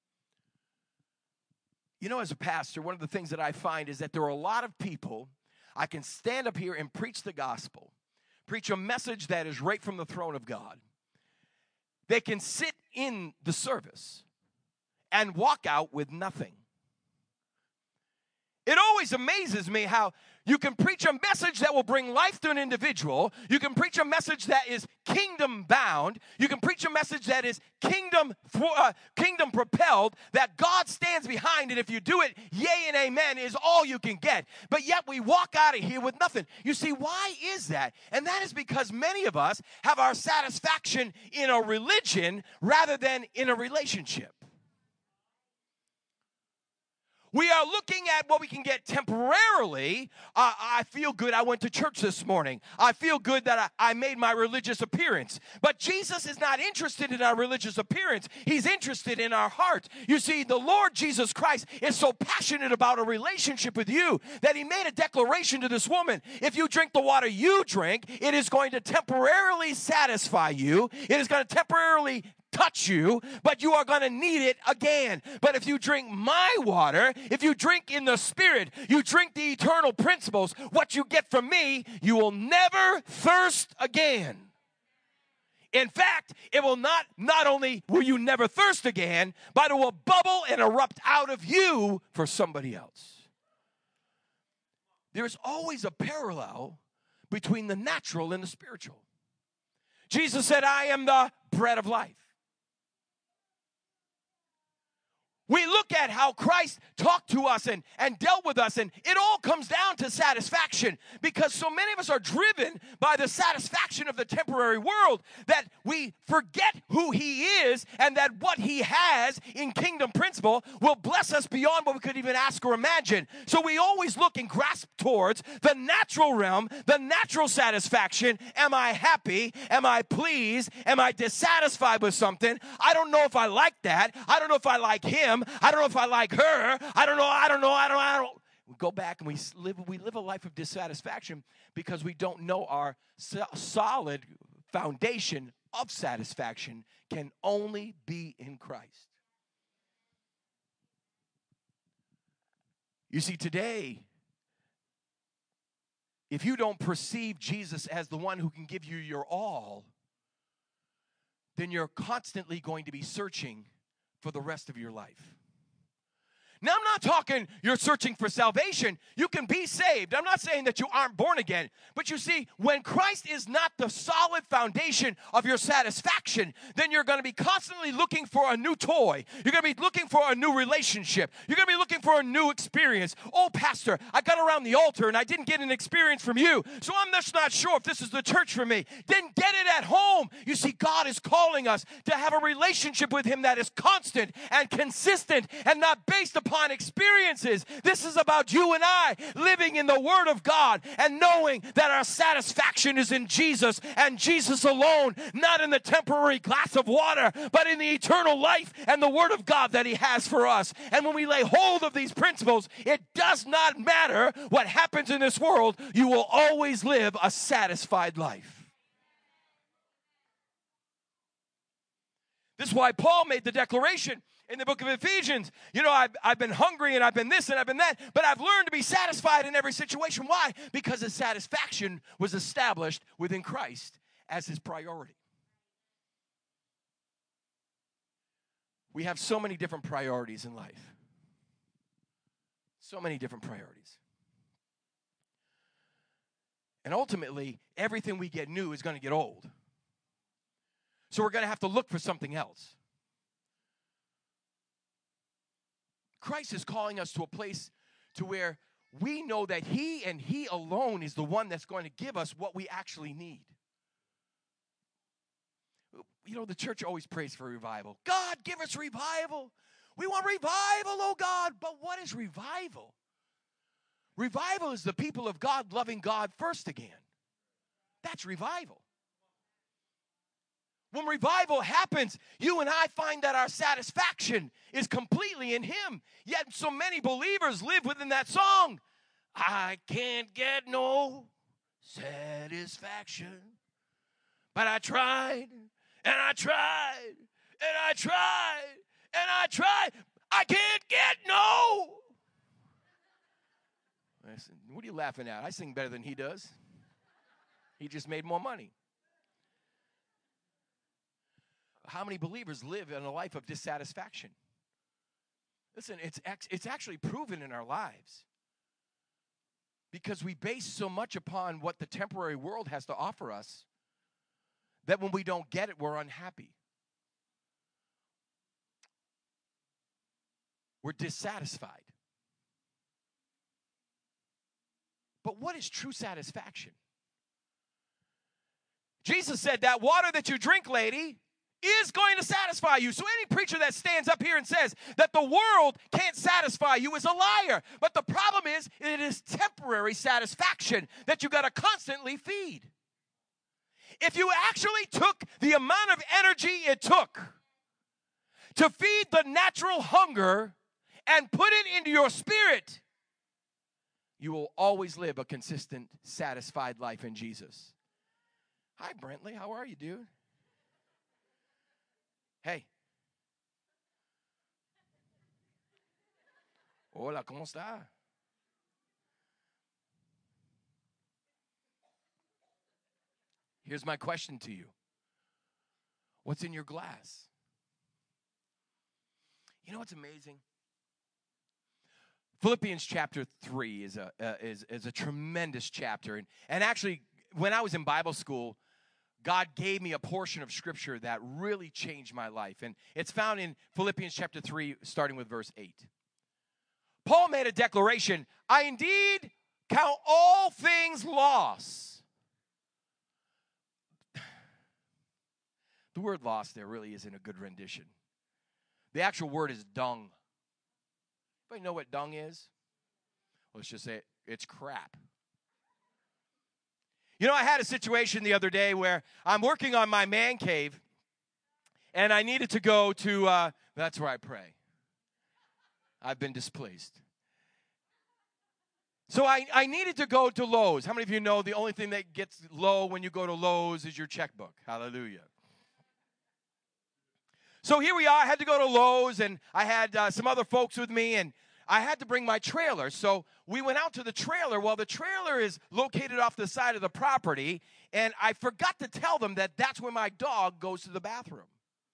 You know, as a pastor, one of the things that I find is that there are a lot of people, I can stand up here and preach the gospel, preach a message that is right from the throne of God. They can sit in the service and walk out with nothing. It always amazes me how you can preach a message that will bring life to an individual. You can preach a message that is kingdom bound. You can preach a message that is kingdom uh, kingdom propelled, that God stands behind. And if you do it, yay and amen is all you can get. But yet we walk out of here with nothing. You see, why is that? And that is because many of us have our satisfaction in a religion rather than in a relationship. We are looking at what we can get temporarily. Uh, I feel good. I went to church this morning. I feel good that I, I made my religious appearance. But Jesus is not interested in our religious appearance. He's interested in our heart. You see, the Lord Jesus Christ is so passionate about a relationship with you that he made a declaration to this woman. If you drink the water you drink, it is going to temporarily satisfy you. It is going to temporarily touch you, but you are going to need it again. But if you drink my water, if you drink in the Spirit, you drink the eternal principles, what you get from me, you will never thirst again. In fact, it will not, not only will you never thirst again, but it will bubble and erupt out of you for somebody else. There is always a parallel between the natural and the spiritual. Jesus said, "I am the bread of life." We look at how Christ talked to us and, and dealt with us, and it all comes down to satisfaction, because so many of us are driven by the satisfaction of the temporary world that we forget who he is and that what he has in kingdom principle will bless us beyond what we could even ask or imagine. So we always look and grasp towards the natural realm, the natural satisfaction. Am I happy? Am I pleased? Am I dissatisfied with something? I don't know if I like that. I don't know if I like him. I don't know if I like her. I don't know. I don't know. I don't. I don't. We go back and we live. We live a life of dissatisfaction because we don't know our so- solid foundation of satisfaction can only be in Christ. You see, today, if you don't perceive Jesus as the one who can give you your all, then you're constantly going to be searching for the rest of your life. Now, I'm not talking you're searching for salvation. You can be saved. I'm not saying that you aren't born again. But you see, when Christ is not the solid foundation of your satisfaction, then you're going to be constantly looking for a new toy. You're going to be looking for a new relationship. You're going to be looking for a new experience. Oh, pastor, I got around the altar and I didn't get an experience from you, so I'm just not sure if this is the church for me. Then get it at home. You see, God is calling us to have a relationship with him that is constant and consistent and not based upon upon experiences. This is about you and I living in the Word of God and knowing that our satisfaction is in Jesus and Jesus alone, not in the temporary glass of water, but in the eternal life and the Word of God that He has for us. And when we lay hold of these principles, it does not matter what happens in this world, you will always live a satisfied life. This is why Paul made the declaration in the book of Ephesians. You know, I've, I've been hungry and I've been this and I've been that, but I've learned to be satisfied in every situation. Why? Because his satisfaction was established within Christ as his priority. We have so many different priorities in life. So many different priorities. And ultimately, everything we get new is going to get old. So we're going to have to look for something else. Christ is calling us to a place to where we know that He and He alone is the one that's going to give us what we actually need. You know, the church always prays for revival. God, give us revival. We want revival, oh God. But what is revival? Revival is the people of God loving God first again. That's revival. When revival happens, you and I find that our satisfaction is completely in Him. Yet so many believers live within that song. I can't get no satisfaction, but I tried, and I tried, and I tried, and I tried. I can't get no. Listen, what are you laughing at? I sing better than he does. He just made more money. How many believers live in a life of dissatisfaction? Listen, it's it's actually proven in our lives. Because we base so much upon what the temporary world has to offer us that when we don't get it, we're unhappy. We're dissatisfied. But what is true satisfaction? Jesus said that water that you drink, lady, is going to satisfy you. So any preacher that stands up here and says that the world can't satisfy you is a liar. But the problem is, it is temporary satisfaction that you got to constantly feed. If you actually took the amount of energy it took to feed the natural hunger and put it into your spirit, you will always live a consistent, satisfied life in Jesus. Hi, Brentley. How are you, dude? Hey. Hola, ¿cómo está? Here's my question to you. What's in your glass? You know what's amazing? Philippians chapter three is a uh, is is a tremendous chapter, and and actually, when I was in Bible school, God gave me a portion of Scripture that really changed my life, and it's found in Philippians chapter three, starting with verse eight. Paul made a declaration: "I indeed count all things loss." The word "loss" there really isn't a good rendition. The actual word is dung. Anybody know what dung is? Let's just say it, it's crap. You know, I had a situation the other day where I'm working on my man cave, and I needed to go to, uh, that's where I pray. I've been displeased. So I, I needed to go to Lowe's. How many of you know the only thing that gets low when you go to Lowe's is your checkbook? Hallelujah. So here we are. I had to go to Lowe's, and I had uh, some other folks with me, and I had to bring my trailer. So we went out to the trailer. Well, the trailer is located off the side of the property, and I forgot to tell them that that's where my dog goes to the bathroom.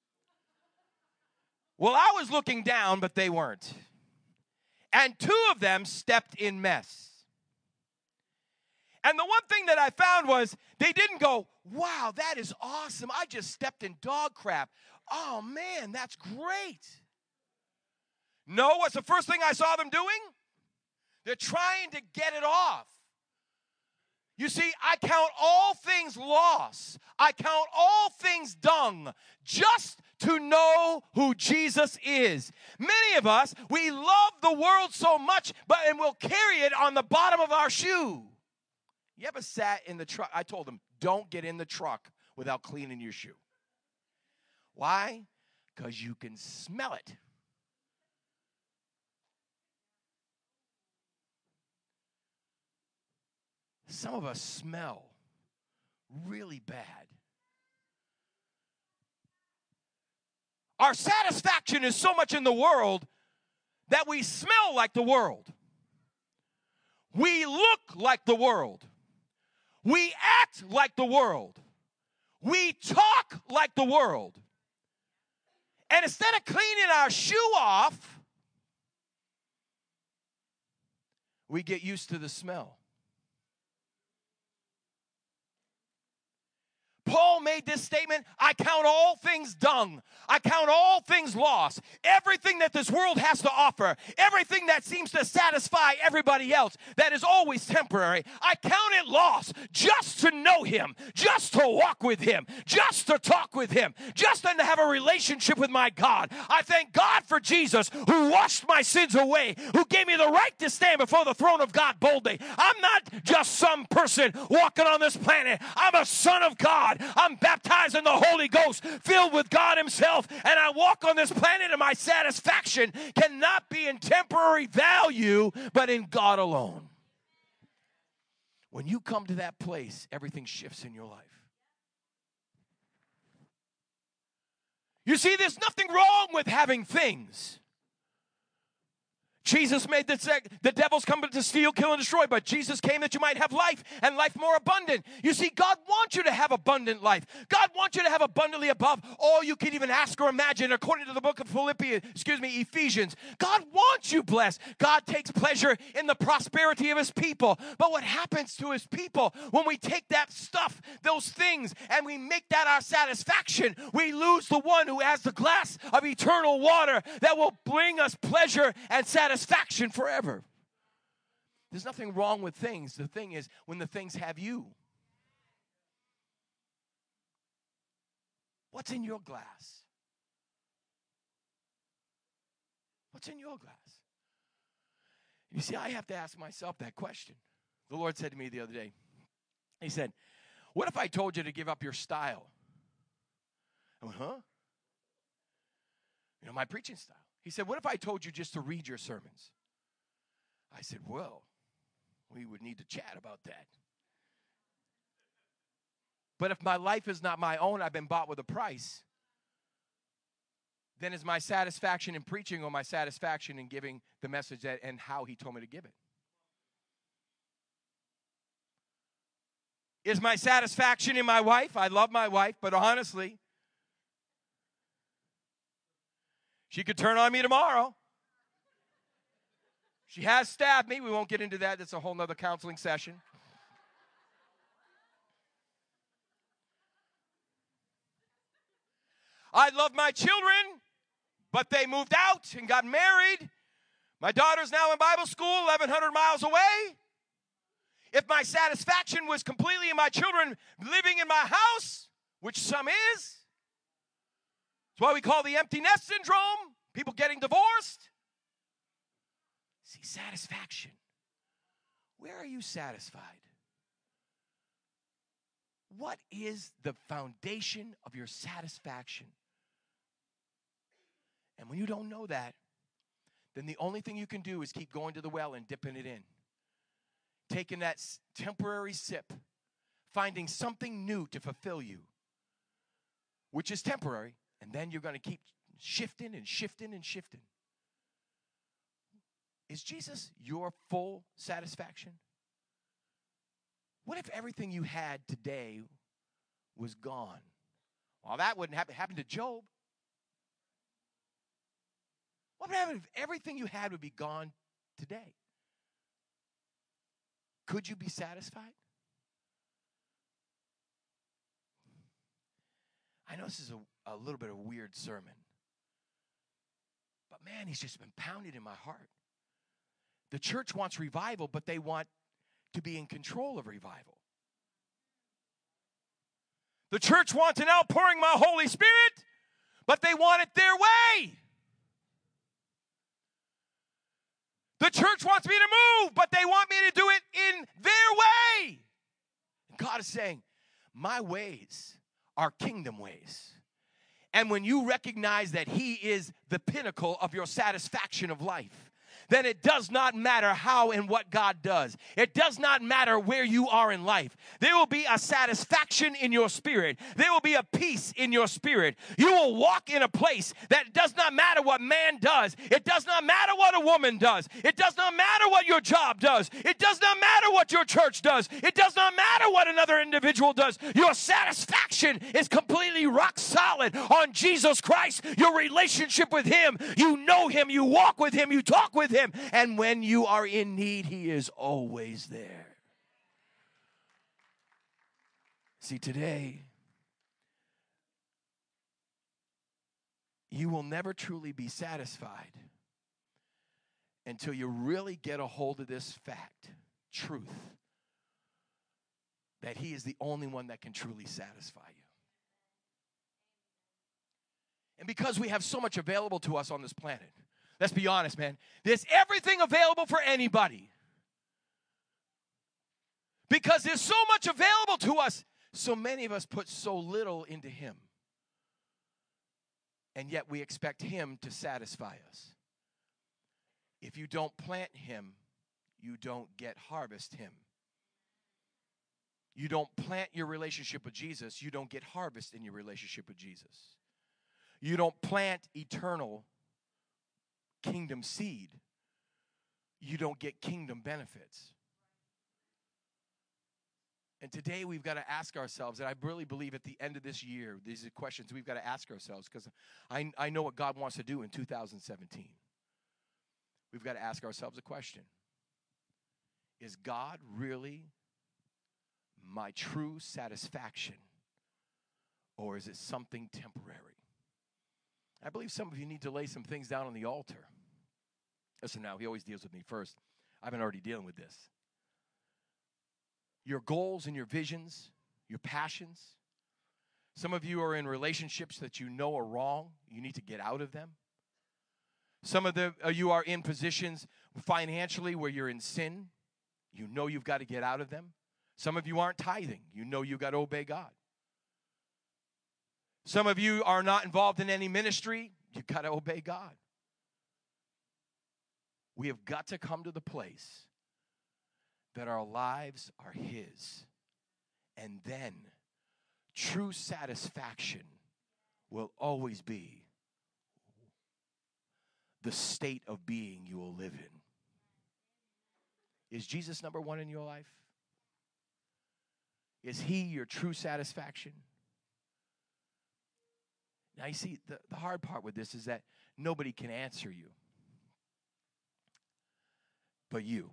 Well, I was looking down, but they weren't. And two of them stepped in mess. And the one thing that I found was they didn't go, "Wow, that is awesome. I just stepped in dog crap. Oh, man, that's great." No, what's the first thing I saw them doing? They're trying to get it off. You see, I count all things loss. I count all things dung just to know who Jesus is. Many of us, we love the world so much, but and we'll carry it on the bottom of our shoe. You ever sat in the truck? I told them, don't get in the truck without cleaning your shoe. Why? Because you can smell it. Some of us smell really bad. Our satisfaction is so much in the world that we smell like the world. We look like the world. We act like the world. We talk like the world. And instead of cleaning our shoe off, we get used to the smell. Paul made this statement, I count all things dung. I count all things lost. Everything that this world has to offer, everything that seems to satisfy everybody else, that is always temporary, I count it lost just to know him, just to walk with him, just to talk with him, just to have a relationship with my God. I thank God for Jesus who washed my sins away, who gave me the right to stand before the throne of God boldly. I'm not just some person walking on this planet. I'm a son of God. I'm baptized in the Holy Ghost, filled with God himself, and I walk on this planet, and my satisfaction cannot be in temporary value, but in God alone. When you come to that place, everything shifts in your life. You see, there's nothing wrong with having things. Jesus made the, the devil's come to steal, kill, and destroy, but Jesus came that you might have life and life more abundant. You see, God wants you to have abundant life. God wants you to have abundantly above all you can even ask or imagine, according to the book of Philippians, excuse me, Ephesians. God wants you blessed. God takes pleasure in the prosperity of his people. But what happens to his people when we take that stuff, those things, and we make that our satisfaction? We lose the one who has the glass of eternal water that will bring us pleasure and satisfaction. Satisfaction forever. There's nothing wrong with things. The thing is when the things have you. What's in your glass? What's in your glass? You see, I have to ask myself that question. The Lord said to me the other day, he said, what if I told you to give up your style? I went, huh? You know, my preaching style. He said, what if I told you just to read your sermons? I said, well, we would need to chat about that. But if my life is not my own, I've been bought with a price, then is my satisfaction in preaching or my satisfaction in giving the message that, and how he told me to give it? Is my satisfaction in my wife? I love my wife, but honestly, she could turn on me tomorrow. She has stabbed me. We won't get into that. That's a whole nother counseling session. I love my children, but they moved out and got married. My daughter's now in Bible school, eleven hundred miles away. If my satisfaction was completely in my children living in my house, which some is, it's what we call the empty nest syndrome, people getting divorced. See, satisfaction. Where are you satisfied? What is the foundation of your satisfaction? And when you don't know that, then the only thing you can do is keep going to the well and dipping it in. Taking that temporary sip, finding something new to fulfill you, which is temporary, and then you're going to keep shifting and shifting and shifting. Is Jesus your full satisfaction? What if everything you had today was gone? Well, that wouldn't happen. It happened to Job. What would happen if everything you had would be gone today? Could you be satisfied? I know this is a, a little bit of a weird sermon. But man, he's just been pounded in my heart. The church wants revival, but they want to be in control of revival. The church wants an outpouring of my Holy Spirit, but they want it their way. The church wants me to move, but they want me to do it in their way. And God is saying, my ways are kingdom ways. And when you recognize that He is the pinnacle of your satisfaction of life, then it does not matter how and what God does. It does not matter where you are in life. There will be a satisfaction in your spirit. There will be a peace in your spirit. You will walk in a place that does not matter what man does. It does not matter what a woman does. It does not matter what your job does. It does not matter what your church does. It does not matter what another individual does. Your satisfaction is completely rock solid on Jesus Christ. Your relationship with Him. You know Him. You walk with Him. You talk with Him. And when you are in need, He is always there. See, today, you will never truly be satisfied until you really get a hold of this fact, truth, that He is the only one that can truly satisfy you. And because we have so much available to us on this planet, let's be honest, man. There's everything available for anybody. Because there's so much available to us, so many of us put so little into Him. And yet we expect Him to satisfy us. If you don't plant Him, you don't get harvest Him. You don't plant your relationship with Jesus, you don't get harvest in your relationship with Jesus. You don't plant eternal kingdom seed, you don't get kingdom benefits. And today we've got to ask ourselves, and I really believe at the end of this year, these are questions we've got to ask ourselves, because I, I know what God wants to do in two thousand seventeen. We've got to ask ourselves a question. Is God really my true satisfaction, or is it something temporary? I believe some of you need to lay some things down on the altar. Listen now, He always deals with me first. I've been already dealing with this. Your goals and your visions, your passions. Some of you are in relationships that you know are wrong. You need to get out of them. Some of the, uh, you are in positions financially where you're in sin. You know you've got to get out of them. Some of you aren't tithing. You know you've got to obey God. Some of you are not involved in any ministry. You've got to obey God. We have got to come to the place that our lives are His. And then true satisfaction will always be the state of being you will live in. Is Jesus number one in your life? Is He your true satisfaction? Now, you see, the, the hard part with this is that nobody can answer you but you.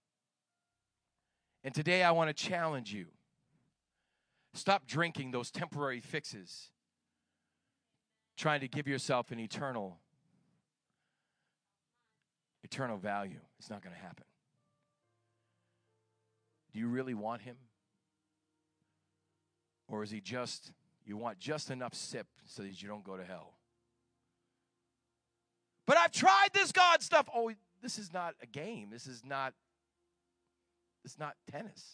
And today I want to challenge you. Stop drinking those temporary fixes, trying to give yourself an eternal, eternal value. It's not going to happen. Do you really want Him? Or is He just, you want just enough sip so that you don't go to hell? But I've tried this God stuff. Oh, this is not a game. This is not, it's not tennis.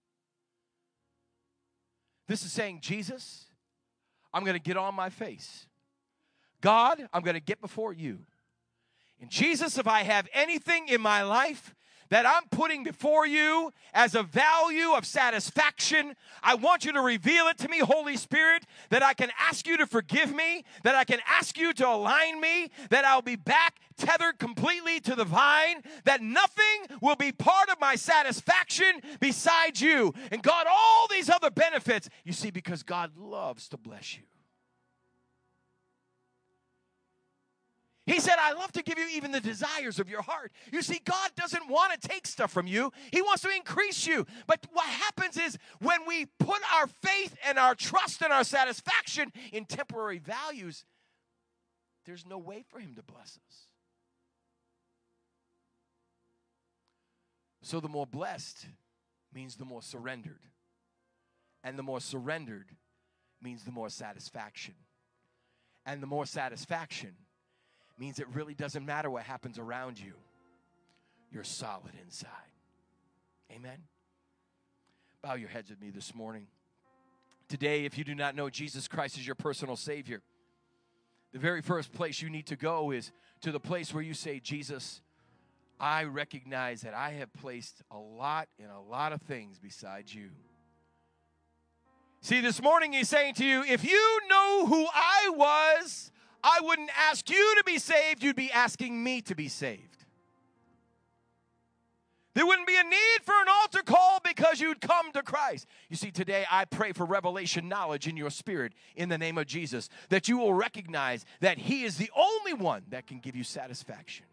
This is saying, Jesus, I'm going to get on my face. God, I'm going to get before you. And Jesus, if I have anything in my life that I'm putting before you as a value of satisfaction, I want you to reveal it to me, Holy Spirit, that I can ask you to forgive me, that I can ask you to align me, that I'll be back tethered completely to the vine, that nothing will be part of my satisfaction besides you. And God, all these other benefits, you see, because God loves to bless you. He said, I love to give you even the desires of your heart. You see, God doesn't want to take stuff from you. He wants to increase you. But what happens is when we put our faith and our trust and our satisfaction in temporary values, there's no way for Him to bless us. So the more blessed means the more surrendered. And the more surrendered means the more satisfaction. and the more satisfaction means it really doesn't matter what happens around you. You're solid inside. Amen? Bow your heads with me this morning. Today, if you do not know Jesus Christ as your personal Savior, the very first place you need to go is to the place where you say, Jesus, I recognize that I have placed a lot in a lot of things besides you. See, this morning he's saying to you, if you know who I was, I wouldn't ask you to be saved. You'd be asking me to be saved. There wouldn't be a need for an altar call because you'd come to Christ. You see, today I pray for revelation knowledge in your spirit in the name of Jesus, that you will recognize that he is the only one that can give you satisfaction.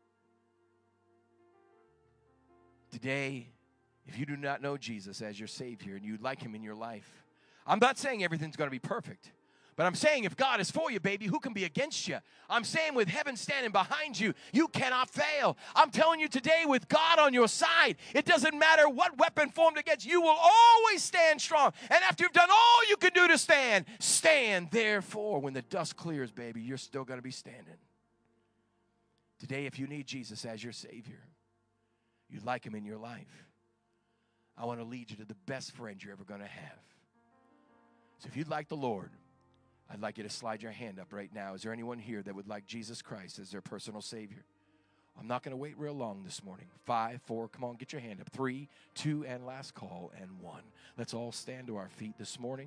Today, if you do not know Jesus as your Savior and you'd like him in your life, I'm not saying everything's going to be perfect, but I'm saying if God is for you, baby, who can be against you? I'm saying with heaven standing behind you, you cannot fail. I'm telling you today, with God on your side, it doesn't matter what weapon formed against you, you will always stand strong. And after you've done all you can do to stand, stand. Therefore, when the dust clears, baby, you're still going to be standing. Today, if you need Jesus as your Savior, you'd like him in your life, I want to lead you to the best friend you're ever going to have. So if you'd like the Lord, I'd like you to slide your hand up right now. Is there anyone here that would like Jesus Christ as their personal Savior? I'm not going to wait real long this morning. Five, four, come on, get your hand up. Three, two, and last call, and one. Let's all stand to our feet this morning.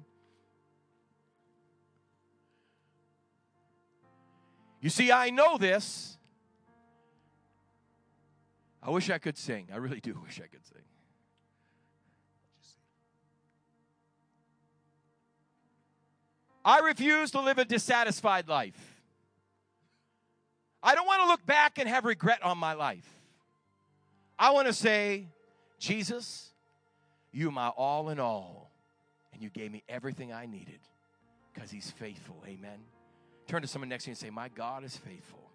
You see, I know this. I wish I could sing. I really do wish I could sing. I refuse to live a dissatisfied life. I don't want to look back and have regret on my life. I want to say, Jesus, you're my all in all, and you gave me everything I needed because he's faithful. Amen. Turn to someone next to you and say, my God is faithful.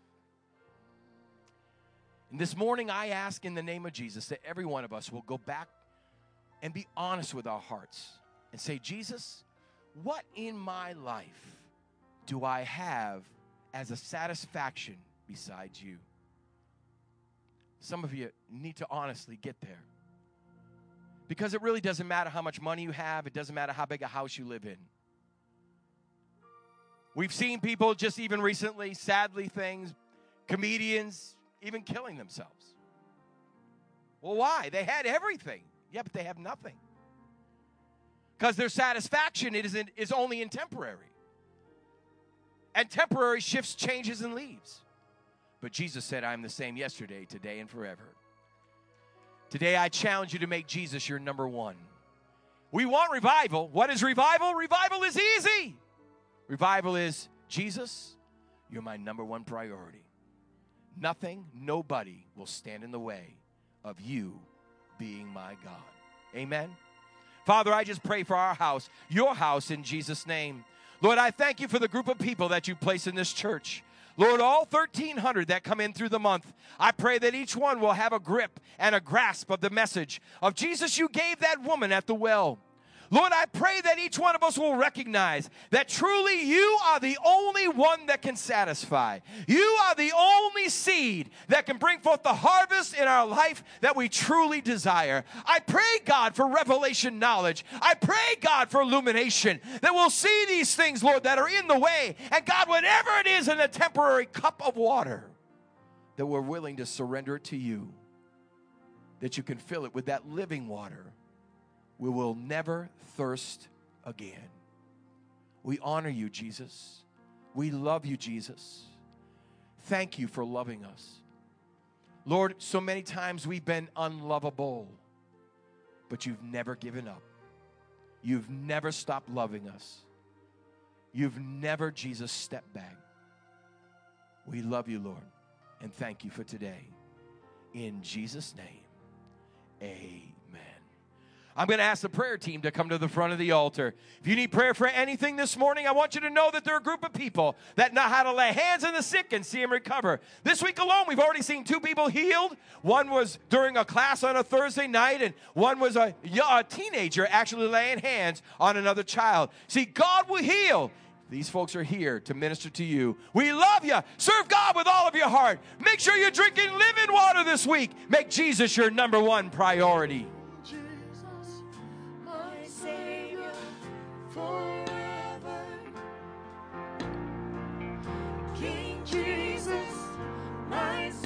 And this morning I ask in the name of Jesus that every one of us will go back and be honest with our hearts and say, Jesus, what in my life do I have as a satisfaction besides you? Some of you need to honestly get there. Because it really doesn't matter how much money you have. It doesn't matter how big a house you live in. We've seen people just even recently, sadly things, comedians even killing themselves. Well, why? They had everything. Yeah, but they have nothing. Because their satisfaction it isn't, is only in temporary. And temporary shifts, changes, and leaves. But Jesus said, I'm the same yesterday, today, and forever. Today, I challenge you to make Jesus your number one. We want revival. What is revival? Revival is easy. Revival is, Jesus, you're my number one priority. Nothing, nobody will stand in the way of you being my God. Amen. Father, I just pray for our house, your house, in Jesus' name. Lord, I thank you for the group of people that you place in this church. Lord, all thirteen hundred that come in through the month, I pray that each one will have a grip and a grasp of the message of Jesus you gave that woman at the well. Lord, I pray that each one of us will recognize that truly you are the only one that can satisfy. You are the only seed that can bring forth the harvest in our life that we truly desire. I pray, God, for revelation knowledge. I pray, God, for illumination, that we'll see these things, Lord, that are in the way. And God, whatever it is in a temporary cup of water, that we're willing to surrender it to you, that you can fill it with that living water. We will never thirst again. We honor you, Jesus. We love you, Jesus. Thank you for loving us. Lord, so many times we've been unlovable, but you've never given up. You've never stopped loving us. You've never, Jesus, stepped back. We love you, Lord, and thank you for today. In Jesus' name, amen. I'm going to ask the prayer team to come to the front of the altar. If you need prayer for anything this morning, I want you to know that there are a group of people that know how to lay hands on the sick and see them recover. This week alone, we've already seen two people healed. One was during a class on a Thursday night, and one was a, a teenager actually laying hands on another child. See, God will heal. These folks are here to minister to you. We love you. Serve God with all of your heart. Make sure you're drinking living water this week. Make Jesus your number one priority.